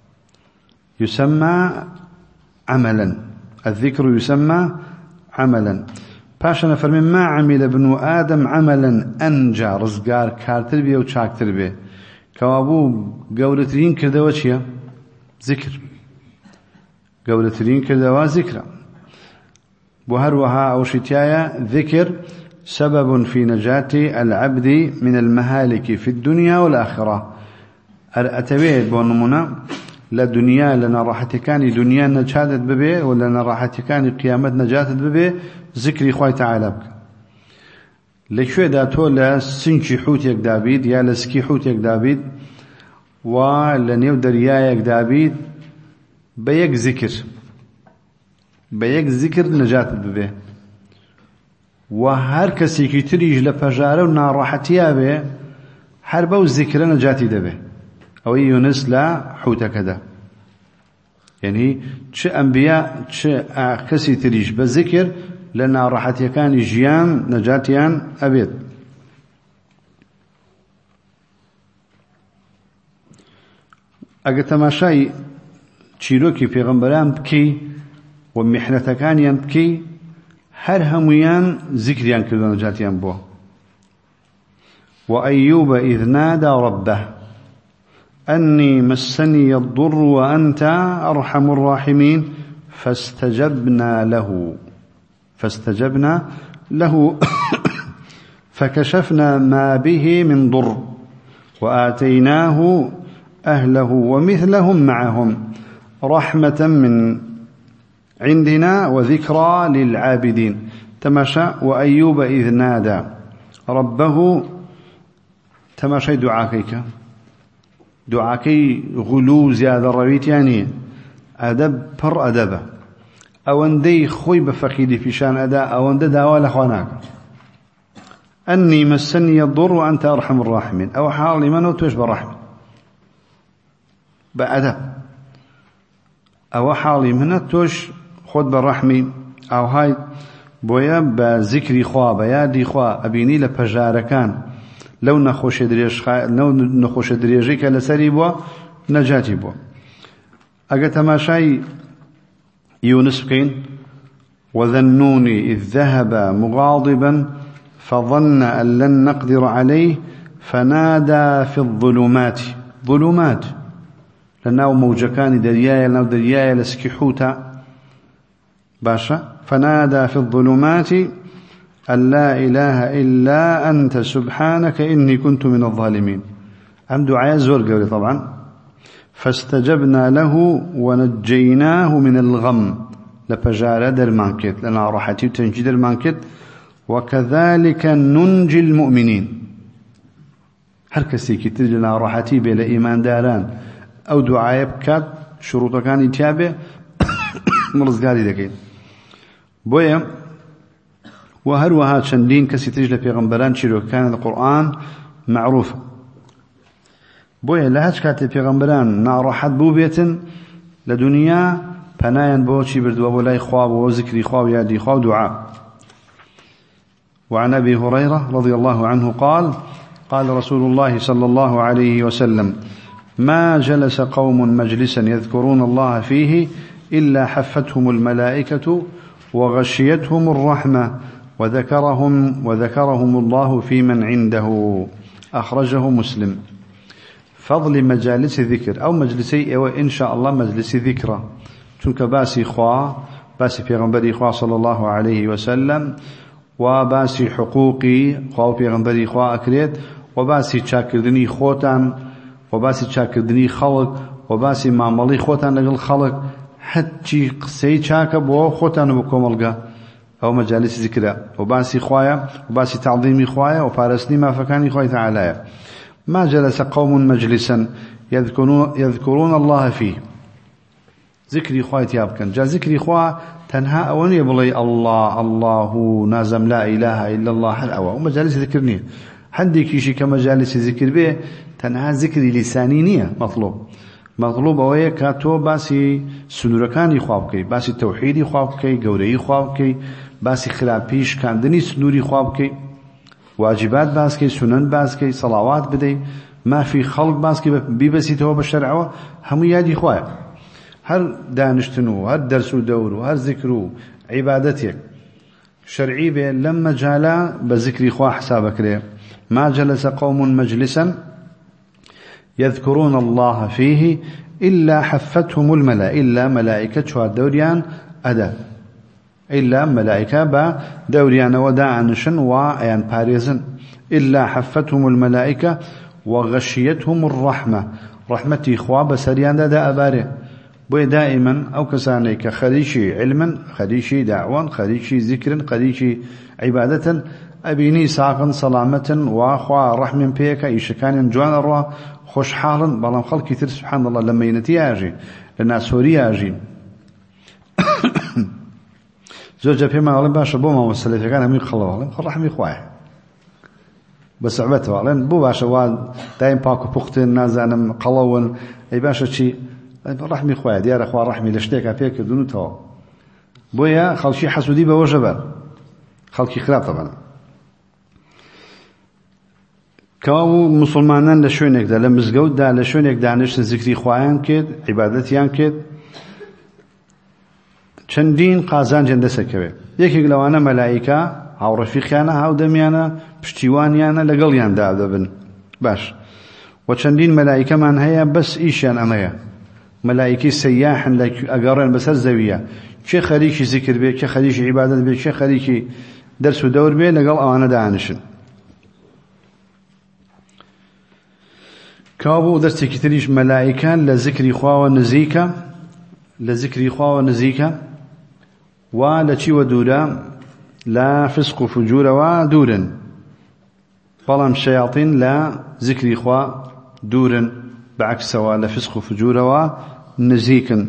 يسمى عملا الذكر يسمى عملا باشا فرمي ما عمل ابن آدم عملا أنجى رزقار كارتر بيه وشاكتر بيه كوابو قولترين كردوا چيا ذكر قولترين كردوا ذكر وهروها أو شتايا ذكر سبب في نجاة العبد من المهالك في الدنيا والآخرة أتبعي بونمنا لدنيا لنا راحتكاني دنيا نجاتت ببي ولنا راحتكاني قيامت نجاتت ببي ذكري خوي تعالى بك لكشوي داتو لسنشي حوتيك دابيد يا لسكي حوتيك دابيد ولنيو دريايك دابيد بيك ذكر بيك ذكر نجاتت ببي وهر كسي كي تريج لفجارة وناراحتيا بي حربو الذكر نجاتي دبي أو يونس لا حوت كذا يعني تش أنبياء تش كسي تريج بالذكر لنا راحتي كان جيان نجاتيان أبيض أجت ما شيء تشيروكي في غنبران بكي ومحنة كان ينبكي هر هميان ذكريان كذا نجاتيان بو وأيوب إذ نادى ربه أني مسني الضر وأنت أرحم الراحمين فاستجبنا له فاستجبنا له فكشفنا ما به من ضر وآتيناه أهله ومثلهم معهم رحمة من عندنا وذكرى للعابدين تمشى وأيوب إذ نادى ربه تمشى دعاكيك دعاكي غلو زيادة رويت يعني أدب بر أدبه أوندي خوي بفقيدي في شان أداء أوندي دعوة لأخواناك أني مسني الضر وأنت أرحم الراحمين أو حالي منو توش بالرحمة بأدب أو حالي منو توش خود بالرحمة أو هاي بويا بذكري خوا بيادي خوا أبيني لبجاركان لو نخوش دريج لو نخوش دريجك لسري بوا نجاتي بوا أجت ما شيء يونس بقين وذنوني إذ ذهب مغاضبا فظن أن لن نقدر عليه فنادى في الظلمات ظلمات لأنه موجكان دريايا لأنه دريايا لسكحوتا باشا فنادى في الظلمات أن لا إله إلا أنت سبحانك إني كنت من الظالمين أم دعاء زور قولي طبعا فاستجبنا له ونجيناه من الغم لبجارة درمانكت لنا راحتي وتنجي درمانكت وكذلك ننجي المؤمنين هر كسي كتر لنا راحتي بلا إيمان داران أو دعاء بكات شروطه كان يتابع مرزقاري دكين بويا وهروها چندين كسي تجلى پیغمبران چیرو كان القرآن معروف بويا لهاج كاتي پیغمبران ناراحت بو بيتن لدنيا پناين بو چي بردوا بولاي خواب وذكري خواب يادي خواب دعاء وعن أبي هريرة رضي الله عنه قال قال رسول الله صلى الله عليه وسلم ما جلس قوم مجلسا يذكرون الله فيه إلا حفتهم الملائكة وغشيتهم الرحمة وذكرهم وذكرهم الله في من عنده أخرجه مسلم فضل مجالس ذكر أو مجلسي أو إن شاء الله مجلس ذكرى تنك باسي خوا باسي پیغمبري خوا صلى الله عليه وسلم وباسي حقوقي خوا پیغمبري خوا أكريت وباسي چاكردني خوتان وباسي چاكردني خلق وباسي معاملي خوتان لقل خلق حتى قسي چاك بو خوتان بكملغا أو مجالس ذكرى وباسي خوايا وباسي تعظيمي خوايا وفارسني ما فكاني خواي تعالى ما جلس قوم مجلسا يذكرون, يذكرون الله فيه ذكري خواي تيابكن جا ذكري خوا تنها أولي بلي الله الله نازم لا إله إلا الله حل أو مجالس ذكرني حدي كيشي كمجالس ذكر به تنها ذكري لسانينية مطلوب مطلوب ئەوەیە کە تۆ باسی سنوورەکانی خوا بکەی، باسی تەوحیدی خوا بکەی، گەورەی خوا بکەی، باسی خراپیش کاندنی سنووری خوا بکەی، واجبات باسکەی، سنن باسکەی، سەڵاوات بدەی، مافی خەڵک باسکەی بیبەسیتەوە بە شەرعەوە، هەموو یادی خوایە. هەر دانیشتن و هەر دەرس و دەور و هەر ذکر و عیبادەتێک شەرعی بێ لەم مەجالە بە ذکری خوا حسابەکرێ. ما جلس قوم مجلسا يذكرون الله فيه إلا حفتهم الملائكة، إلا ملائكة شوى دوريان أدا، إلا ملائكة با دوريان وداعنشن وأيان باريزن، إلا حفتهم الملائكة وغشيتهم الرحمة، رحمتي إخوة بسريان دا أباري. بوي دائما أو كسانيك خريشي علما، خريشي دعوان، خريشي ذكر، خريشي عبادة، أبيني ساقا سلامة وأخوة رحم بيك إيشكان جوان الروا خوش حالا. بلام خلق كتير سبحان الله لما ينتي أجي لنا سوريا أجي زوجة بيما قال باشا بو ما وصلت كان همي خلوا خل رحمي خواه بس عبته لأن بو باشا واد دايم باكو بختن نازانم قلون أي باشا شيء رحمي خواه ديار أخوة رحمي لشتيك أبيك دونو تو بويا خلشي حسودي بوجبه خلقي خلاف طبعا. كاو مسلمانان لشونك دا لمزقود دا لشونك دانش ذكري خواهان كد عبادتيان كد چندين قازان جنده سكوه. يكي قلوانا ملائكة هاو رفيقيانا هاو دميانا پشتیوانيانا لقليان دا دبن باش. وچندين ملائكة من هيا بس ايشان اميا ملائكي سياحا لأقارين بس الزوية چه خليكي ذكر بيه، چه خليكي عبادت بيه، چه خليكي درس ودور بيه لقل اوانا دانشن. كابو درس كتريش ملائكة لذكر إخوة ونزيكة، لذكر إخوة ونزيكة ولشي ودورا لا فسق فجور ودورا. بلام الشياطين لا ذكر إخوة دورا بعكس ولا فسق فجور ونزيكا.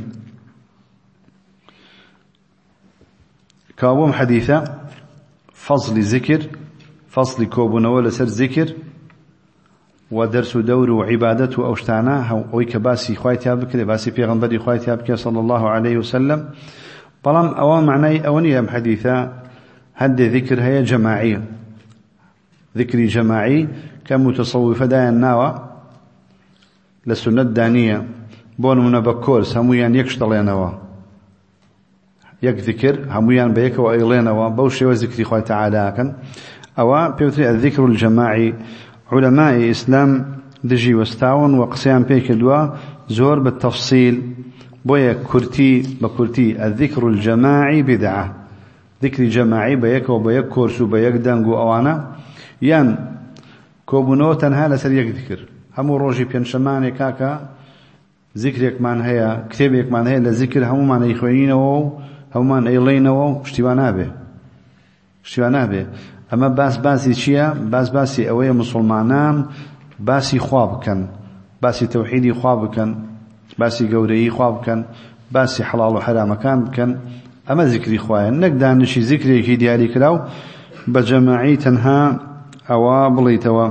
كابو حديثة فصل ذكر، فصل كوبنا ولا سر ذكر ودرس دور وعبادته وأوشتانا ويك باسي خواتي بكري باسي بيغنبري خواتي بكري صلى الله عليه وسلم. بلام أوان معناي أواني حديثة هد ذكر هي جماعية، ذكري جماعي كمتصوفة دايا الناوى لسنة دانية بون من بكورس همويان يكشتلينوا يك ذكر همويان بيك وإيلينوا بوشي وذكري خواتي تعالى كان أو بيوتري الذكر الجماعي. علماء إسلام دجي وستاون وقسيان بيك دوا زور بالتفصيل بويا كرتي بكرتي الذكر الجماعي بدعة، ذكر جماعي بيك وبيك كورسو بيك دانقو أوانا يان كوبونو تنها لسر يك ذكر همو روجي بينشماني كاكا ذكرك من هيا كتابك من هيا لذكر همو من إخوانينو همو من إيلينو اشتوانا به اشتوانا به. أما باس باسي شيا باس باسي أوية مسلمانان باسي خواب كان باسي توحيدي خواب كان باسي قوري خواب كان باسي حلال وحرام كان كان أما ذكري خوايا نقدر نشي ذكري كي ديالي كلاو بجماعي تنها أوا بليتوا.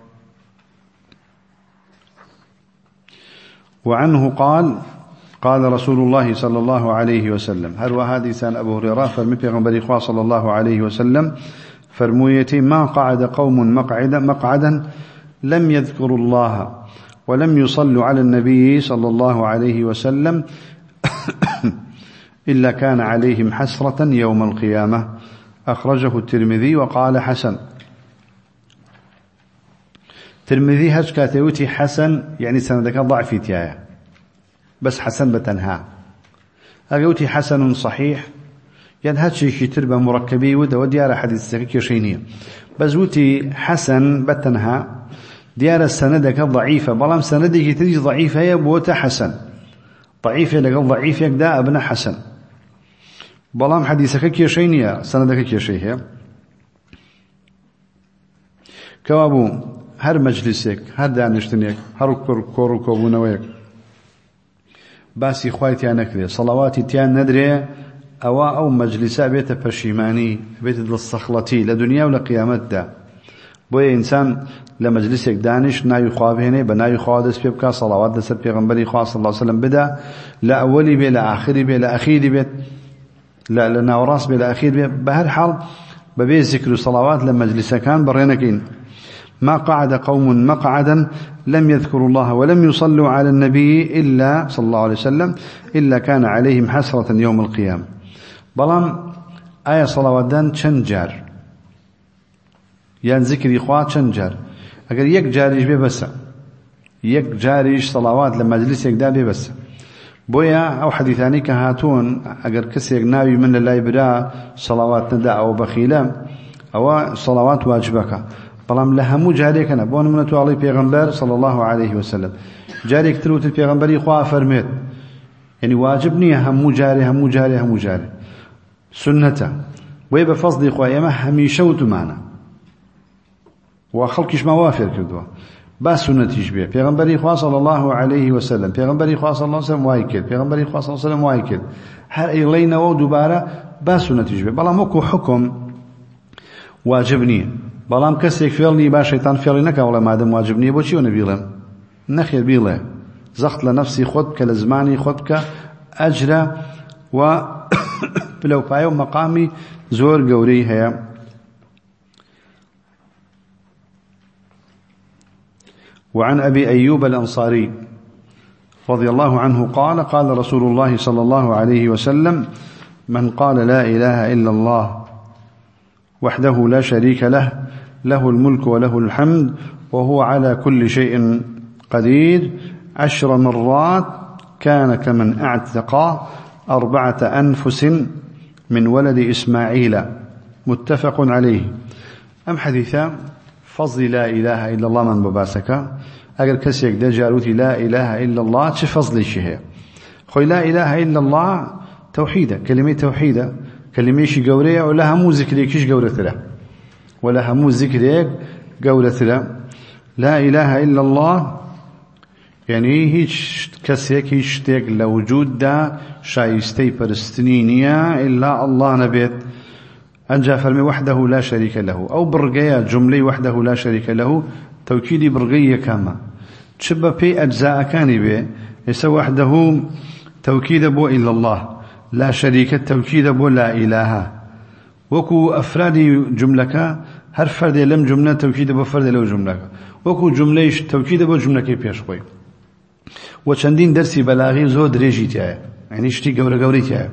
وعنه قال قال رسول الله صلى الله عليه وسلم هل وهذه سان أبو هريرة فرمي بيغنبري خواه صلى الله عليه وسلم فرمويتي ما قعد قوم مقعدا مقعدا لم يذكروا الله ولم يصلوا على النبي صلى الله عليه وسلم إلا كان عليهم حسرة يوم القيامة. أخرجه الترمذي وقال حسن. ترمذي هج كاتوتي حسن يعني سندك ضعفي تيايا بس حسن بتنها أقوتي حسن صحيح يعني هاتشي شي تربة مركبي ودا وديار حديث سكيك شينية بس وتي حسن بتنها ديار السندك ضعيفة بلام سندك تريج ضعيفة هي بوتا حسن ضعيفة لقل ضعيف يكدا ابن حسن بلام حديثك كيشينية سندك كيشيه كوابو هر مجلسك هر دانشتنيك هر كورو كوبونويك باسي خواتي نكري صلواتي تيان ندري أو أو مجلسا بيت بشيماني بيت الصخلتي لدنيا ولا قيامت دا بۆیە ئینسان لە مەجلیسێک دانیش ناوی خوا بهێنێ بە ناوی خوا دەست پێ بکات سەڵاوات لەسەر پێغەمبەری خوا صلی الله علیه وسلم بدا لە ئەوەلی بێ لە ئاخری بێ لە ئەخیری بێت لە ناوەڕاست بێ لە ئەخیر بێ بە هەر حاڵ بەبێ ذیکر و سەڵاوات لە مەجلیسەکان بەڕێنەکەین. ما قعد قوم مقعدا لم يذكروا الله ولم يصلوا على النبي إلا صلى الله عليه وسلم إلا كان عليهم حسرة يوم القيامة. بلام آية صلوات دان چند جار يعني ذكر إخوات چند جار اگر يك جاريش بي بس يك جاريش صلوات لمجلس يك دابي بس بويا أو حديثاني كهاتون اگر كسيك ناوي من الله برا صلوات نداء أو بخيلة أو صلوات واجبك بلام لهمو جاريك أنا بون منتو علي پیغمبر صلى الله عليه وسلم جاريك تروت البيغمبري خواه فرميت يعني واجبني همو جاري همو جاري همو جاري سنته ويبا فضل خواه يما هميشوتو معنا وخلقش موافر كردوا با سنتيش بيه پیغمبري خواه صلى الله عليه وسلم پیغمبري خواه صلى الله عليه وسلم وايكل پیغمبري خواه صلى الله عليه وسلم وايكل هر ايلينا و دوباره با سنتيش بيه بلام وكو حكم واجبني بلام كسيك فيلني با شيطان فيلي نكا ولا مادم واجبني بو چيو نبيلم نخير بيله زخت لنفسي خدك لزماني خدك أجر و بلو بايو مقامي زور قوري هيا. وعن أبي أيوب الأنصاري رضي الله عنه قال قال رسول الله صلى الله عليه وسلم من قال لا إله إلا الله وحده لا شريك له له الملك وله الحمد وهو على كل شيء قدير عشر مرات كان كمن اعتق أربعة أنفس من ولد إسماعيل متفق عليه. أم حديثا فضل لا إله إلا الله من بباسك أقل كسيك دجاروتي لا إله إلا الله چه فضل شيء خوي لا إله إلا الله توحيدة كلمة توحيدة كلمة شي قورية ولا همو ذكريكش قورة له ولا همو ذكريك قورة له لا إله إلا الله يعني هيش كسيك هيش تيك لوجود دا شايستي برستنينيا إلا الله نبيت أنجا فرمي وحده لا شريك له أو برقية جملة وحده لا شريك له توكيدي برقية كما تشبه في أجزاء كان به يسوى وحده توكيد بو إلا الله لا شريك التوكيد بو لا إله وكو أفرادي جملك هر فرد لم جملة توكيد بو فرد لو جملك وكو جملة توكيد بو جملة كي بيشوي وچندين درسي بلاغي زود ريجي تاعي يعني شتي قورة قوري تاعي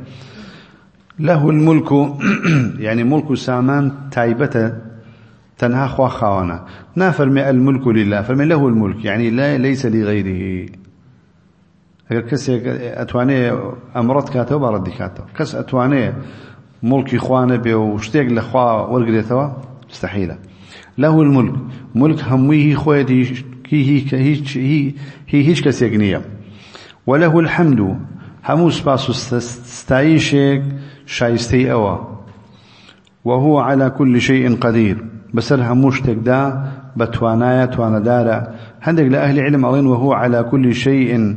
له الملك يعني ملك سامان تايبته تنها خوا خوانا نا فرمي الملك لله فرمي له الملك يعني لا ليس لغيره اگر كسي اتواني امرت كاتو بارد كاتو كس اتواني ملك خوانا بي وشتيق لخوا ورقريتوا مستحيله له الملك ملك هميه خويتي هي هي هي هي هيش كسيغنيه وله الحمد هموس باسو ستايشك شايستي أوا وهو على كل شيء قدير بسر هموش تقدا بتوانايا توانا دارا هندق لأهل علم أظن وهو على كل شيء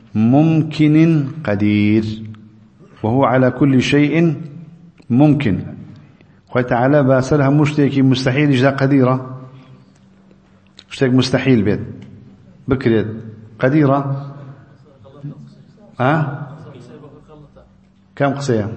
ممكن قدير وهو على كل شيء ممكن خوي تعالى بسر هموش تيكي مستحيل إجدا قديرة اشتاك مستحيل بيت بكريت قديرة ها كم قصية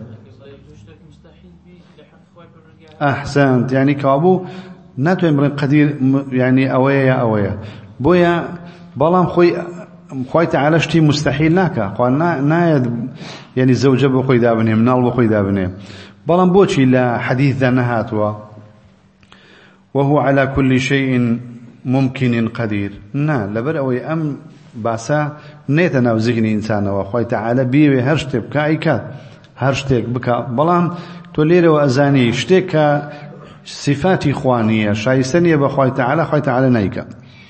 أحسنت يعني كابو ناتو امرين قدير يعني أويا أويا بويا بلام خوي خوي تعالى شتي مستحيل ناكا قالنا نايد يعني الزوجة بخوي دابنه منال بخوي دابنه بلام بوشي لا حديث ذا نهاتوا وهو على كل شيء ممكن قدير نا لبر أوي أم باسا نيتنا وزغني إنسان وخوي تعالى بيوي هرشت بكايكات هرشتك بكا بلام تولير وأزاني شتك صفات إخوانية شايستني بخوي تعالى خوي تعالى نايكا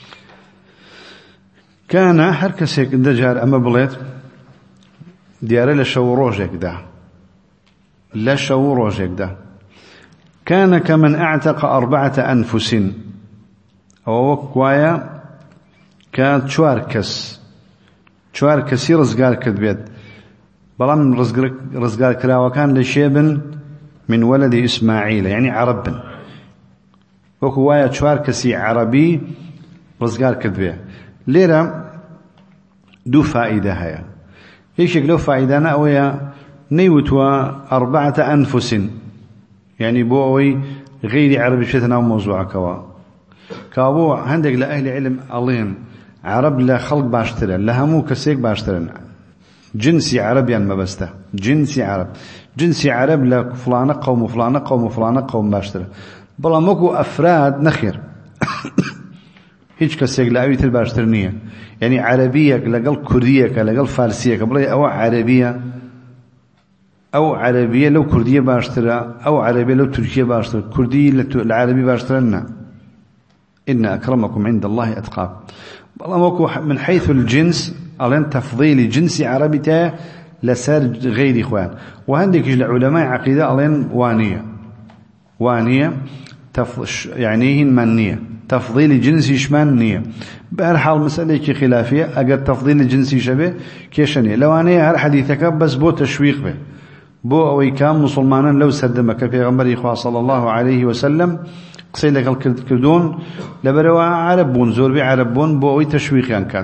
كان هركسك دجار أما بليت ديار لشو روجك ده لشو روجك ده كان كمن اعتق أربعة أنفس أو كوايا كانت شواركس شواركسي رزقار كدبيت بلام رزق رزقار كراوة كان لشيب من ولد إسماعيل يعني عرب وكوايا چوار كسي عربي رزقار كدبه ليرة دو فائدة هيا ايش لو فائدة اويا نيوتوا أربعة أنفس يعني بووي غير عربي شتنا وموضوع كوا كابو عندك لأهل علم ألين عرب لا خلق باشترا لهمو كسيك باشترا جنسي عربيا ما بسته جنسي عرب جنسي عرب لا فلانة قوم فلانة قوم فلانة قوم باشترا بلا مكو أفراد نخير هيج كسيك لا أويت الباشترنية يعني عربية لقل كردية لقل فارسية بلا أو عربية أو عربية لو كردية باشترا أو عربية لو تركية باشترا كردية العربي باشترا إن أكرمكم عند الله أتقاكم والله من حيث الجنس ألين تفضيل جنسي عربي تا لسار غير إخوان وهندك العلماء عقيدة ألين وانية وانية تف يعني منية تفضيل جنسي شمان نية بهالحال مسألة خلافية أجر تفضيل جنسي شبه كيشنية لو أنا هر حديثك بس بو تشويق به بو أو كان مسلمانا لو سدمك في غمر إخوة صلى الله عليه وسلم قصي لك الكردون لبروا عربون زور بي عربون بو أو تشويق ينكاد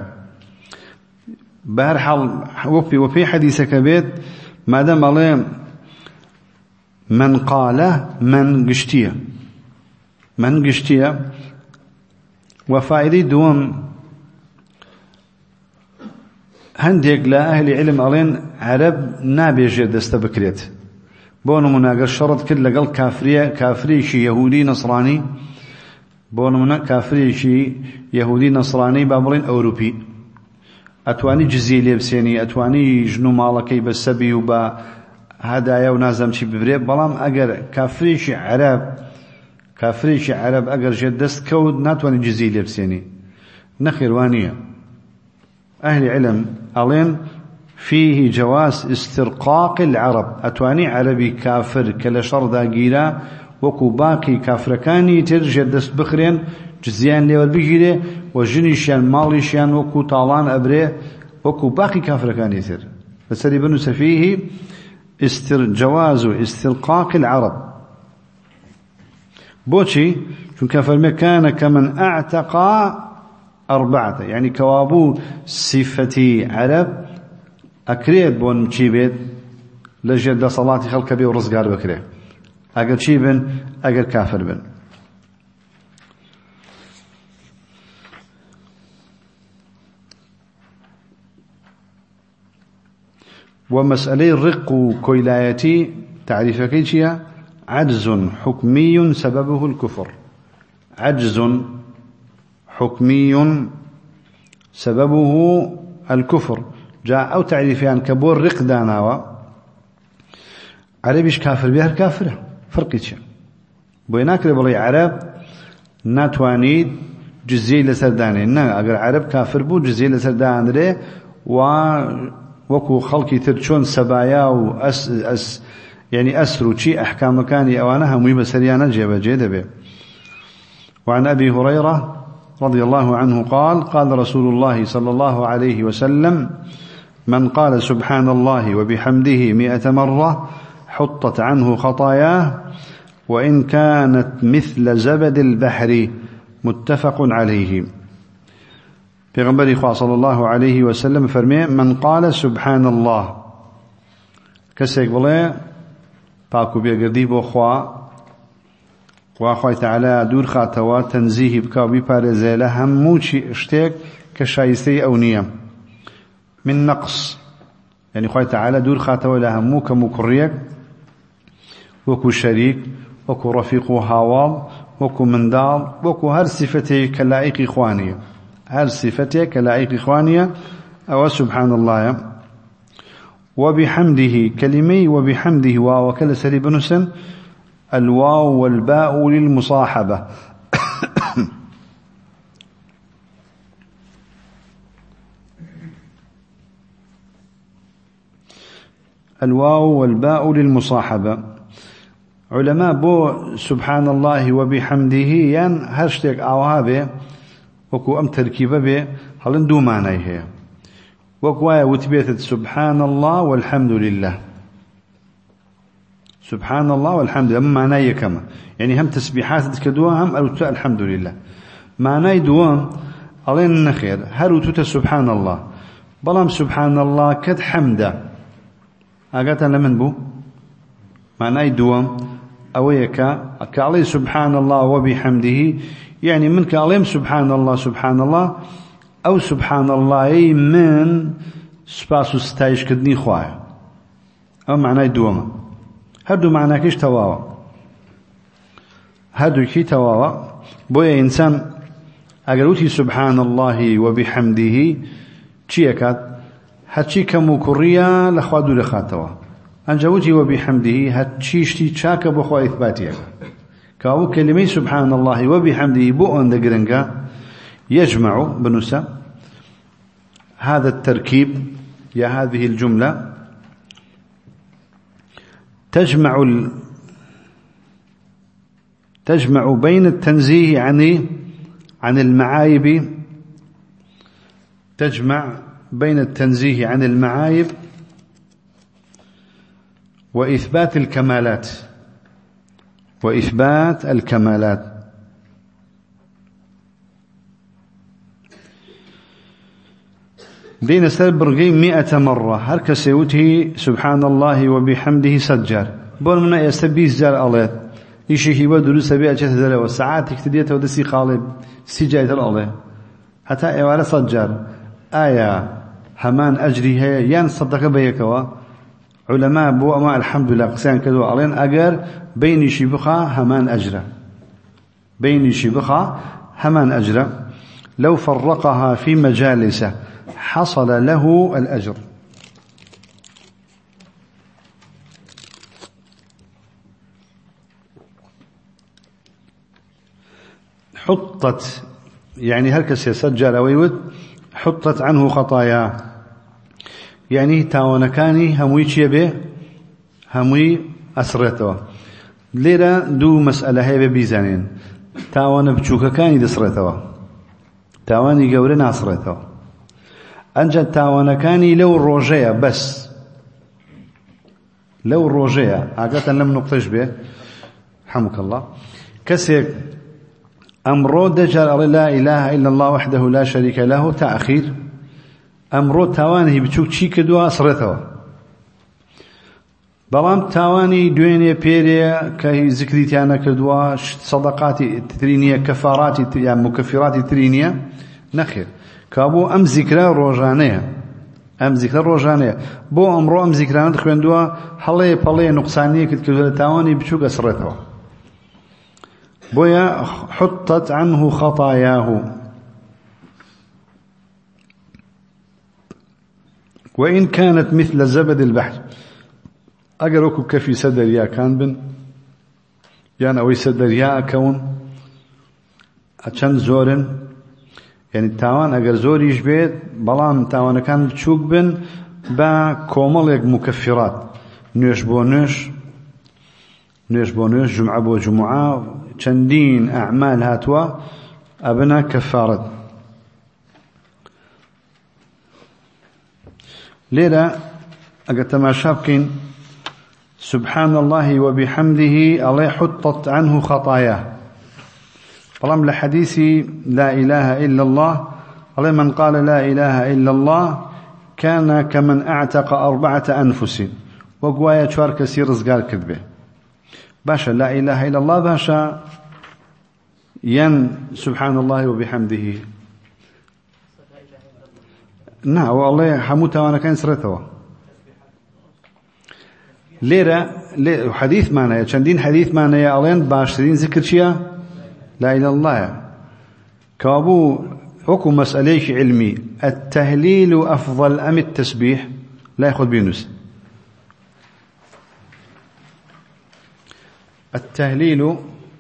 بهالحال وفي وفي حديثك بيت ما دام الله من قال من قشتيه من قشتيه وفائدي دوم هنديك لا أهل علم ألين عرب نابيجي دستبكريت بونو مناقر شرط كل لقل كافرية كافري شي يهودي نصراني بونو منا كافري شي يهودي نصراني بابلين أوروبي أتواني جزيلي بسيني أتواني جنو مالكي بسبي وبا هدايا ونازم شي ببريب بلام أقر كافري شي عرب كافري شي عرب أقر جدست كود ناتواني جزيلي بسيني نخير وانية أهل علم ألين فيه جواز استرقاق العرب أتواني عربي كافر كلا شردا قيلا وكو باقي كافر كاني ترجع دست بخرين جزيان ليول بجيري وجنيشيان ماليشيان وكو طالان أبري وكو باقي كافر كاني تر فسري بنس فيه استر جواز استرقاق العرب بوشي شو كافر كان كمن اعتق أربعة يعني كوابو صفتي عرب أكريد بون تشيبت لجد صلاة خلق بي ورزقار بكري أقل تشيبن أقل كافر بن ومسألة الرق كويلايتي تعريف كيشيا عجز حكمي سببه الكفر عجز حكمي سببه الكفر جاء أو تعريفيان كبور رق داناوا عربيش كافر بيها الكافرة فرقيتش بويناك لبلي عرب ناتوانيد جزية لسرداني نا أقر عرب كافر بو جزية لسردان ري و وكو خلقي ترشون سبايا وأس أس يعني أسروا شيء أحكام مكاني أوانها مهمة سريانا جيبا جيدة به وعن أبي هريرة رضي الله عنه قال قال رسول الله صلى الله عليه وسلم من قال سبحان الله وبحمده مئة مرة حطت عنه خطاياه وإن كانت مثل زبد البحر متفق عليه پیغمبر خدا صلى الله عليه وسلم فرمي من قال سبحان الله كسيك بلي پاکو بێگردی بۆ خوا خوا خوای تعالی دوور خاتەوە تەنزیهی بکە و بیپارێزێ لە هەموو شتێک کە شایستەی ئەو نییە من نەقص یعنی خوای تعالی دوور خاتەوە لە هەموو کەم و کوڕیەک وەکو شەریک وەکو ڕەفیق و هاوڵ وەکو منداڵ وەکو هەر سیفەتێک کە لایقی خوا نییە هەر سیفەتێک کە لایقی خوا نییە ئەوە سبحان اللهە وبحمده كلمي وبحمده واو وكل سري بنسن الواو والباء للمصاحبة الواو والباء للمصاحبة علماء بو سبحان الله وبحمده ين هاشتاج أوهابه وكو أم تركيبه به هل ندو معنى هي وكوايا وتبيتت سبحان الله والحمد لله سبحان الله والحمد لله معناه كما يعني هم تسبيحات كدوها هم ألوتا الحمد لله معناه دوام علينا نخير هل ألوتا سبحان الله بلام سبحان الله كد حمدا أقاتنا لمن بو معناه دوام أويك كعلي سبحان الله وبحمده يعني منك عليم سبحان الله سبحان الله أو سبحان الله من سباسو ستايش كدني خوايا أو معناه دوما هدو معناه كيش تواوا هدو كي تواوا بويا إنسان أقلوتي سبحان الله وبحمده تشيكات هاتشي كمكرية لخوادو لخاتوا أنجوتي وبحمده هاتشيشتي تشاك بخوا إثباتيك كاو كلمة سبحان الله وبحمده بؤن دقرنقا يجمع بنسا هذا التركيب يا هذه الجملة تجمع ال... تجمع بين التنزيه عن عن المعايب تجمع بين التنزيه عن المعايب وإثبات الكمالات وإثبات الكمالات دين سلبرقي مئة مرة هرك سيوته سبحان الله وبحمده سجار بول منا يستبيز جار الله يشي هي ودرو سبيع جثة وساعات اكتديته ودسي قالب سجاية الله حتى ايوال سجار آية همان أجريها ين صدق بيكوا علماء بو أما الحمد لله قسان كدو علين أجر بين شبخة همان أجره بين شبخة همان أجره لو فرقها في مجالسه حصل له الأجر حطت يعني هركس يسجل ويود حطت عنه خطاياه يعني تاونكاني هموي تشيبه هموي أسرته ليرة دو مسألة هي ببيزانين تاون بچوككاني دسرته تاواني قورنا أسرته أنجد تاوانكاني لو الروجية بس لو الروجية عادة لم نقتش به حمك الله كسيك أمرو دجال لا إله إلا الله وحده لا شريك له تأخير أمرو تاواني بتشوك شي كدوا أسرته بلام تاواني دوينيا بيريا كهي ذكريتيانا كدوا صدقاتي ترينيا كفاراتي يعني مكفراتي ترينيا نخير كابو أم ذكرى روجانية أم ذكرى روجانية بو أمرو أم ذكرى ندخل دوا حلي بالي نقصانية كتكتب تاواني بتشوك أسرته بويا حطت عنه خطاياه وإن كانت مثل زبد البحر أقرأكو كفي سدريا كان بن يعني أوي سدريا كون أتشان زورن يعني التاوان أقر زور يشبيت بلام تاوان كان بتشوك بن با كومل مكفرات نوش بو نوش نوش بو نوش جمعة بو جمعة چندين أعمال هاتوا أبنا كفارة ليلة أقت ما شابكين سبحان الله وبحمده الله حطت عنه خطاياه طالما لحديثي لا إله إلا الله الله من قال لا إله إلا الله كان كمن أعتق أربعة أنفس وقوايا شوار كثير رزقال كذبه باشا لا إله إلا الله باشا ين سبحان الله وبحمده نعم والله حموتها وأنا كان سرتها ليرة حديث معنا چندين حديث معنا يا ألين باشرين ذكر شيئا لا إله إلا الله كابو حكم مسألة علمي التهليل أفضل أم التسبيح لا يأخذ بينوس التهليل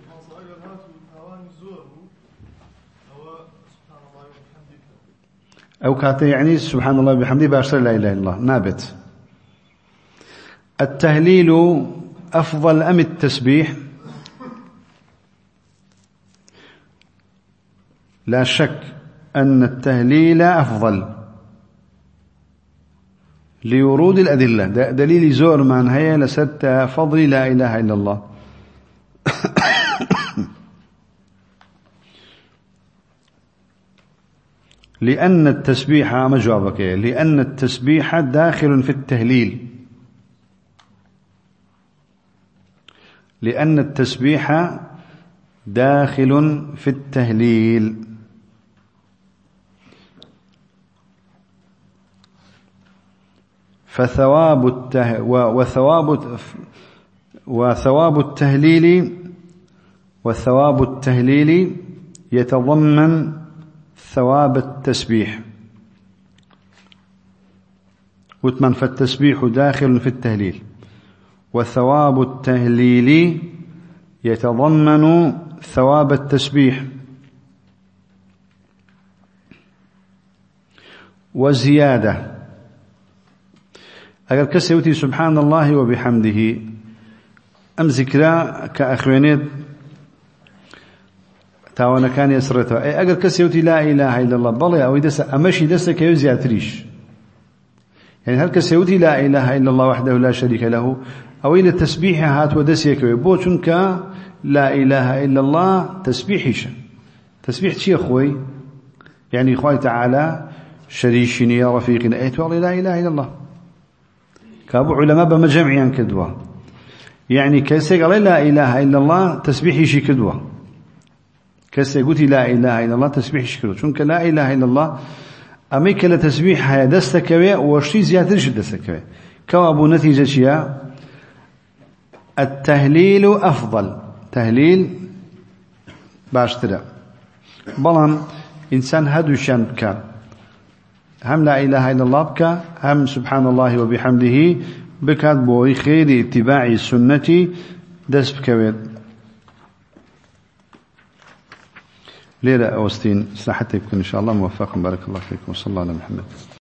أو كاتي يعني سبحان الله بحمده باشر لا إله إلا الله نابت التهليل أفضل أم التسبيح لا شك أن التهليل أفضل لورود الأدلة دليل زور من هي لست فضل لا إله إلا الله. لأن التسبيح ما جوابك لأن التسبيح داخل في التهليل لأن التسبيح داخل في التهليل فثواب الته وثواب وثواب التهليل وثواب التهليل يتضمن ثواب التسبيح وثمن فالتسبيح داخل في التهليل وثواب التهليل يتضمن ثواب التسبيح وزيادة. أجل كسيوتي سبحان الله وبحمده أم ذكرى كأخوانيت تاوانا كان يسرتها أي أجل كسيوتي لا إله إلا الله بلى أو يدس أمشي دس كيوزي تريش يعني هل كسيوتي لا إله إلا الله وحده لا شريك له أو إلى التسبيح هات ودسيك ويبوتنك لا إله إلا الله تسبيحش تسبيح شي أخوي يعني أخوي تعالى شريشني يا رفيقنا أيت والله لا إله إلا الله كابو علماء بمجمعيا كدوة يعني كسي قال لا إله إلا الله تسبيحي شي كدوة كسي قلت لا إله إلا الله تسبيحي شي كدوة شونك لا إله إلا الله أميك لتسبيح هيا دستك وشي زيادرش دستك كوابو نتيجة شيا التهليل أفضل تهليل باشترى بلان إنسان هدو شان بك هم لا إله إلا الله بك هم سبحان الله وبحمده بكات بوي خير اتباع السنة دس بكويت ليلة أوستين ساحتك إن شاء الله موفق بارك الله فيكم وصلى الله على محمد.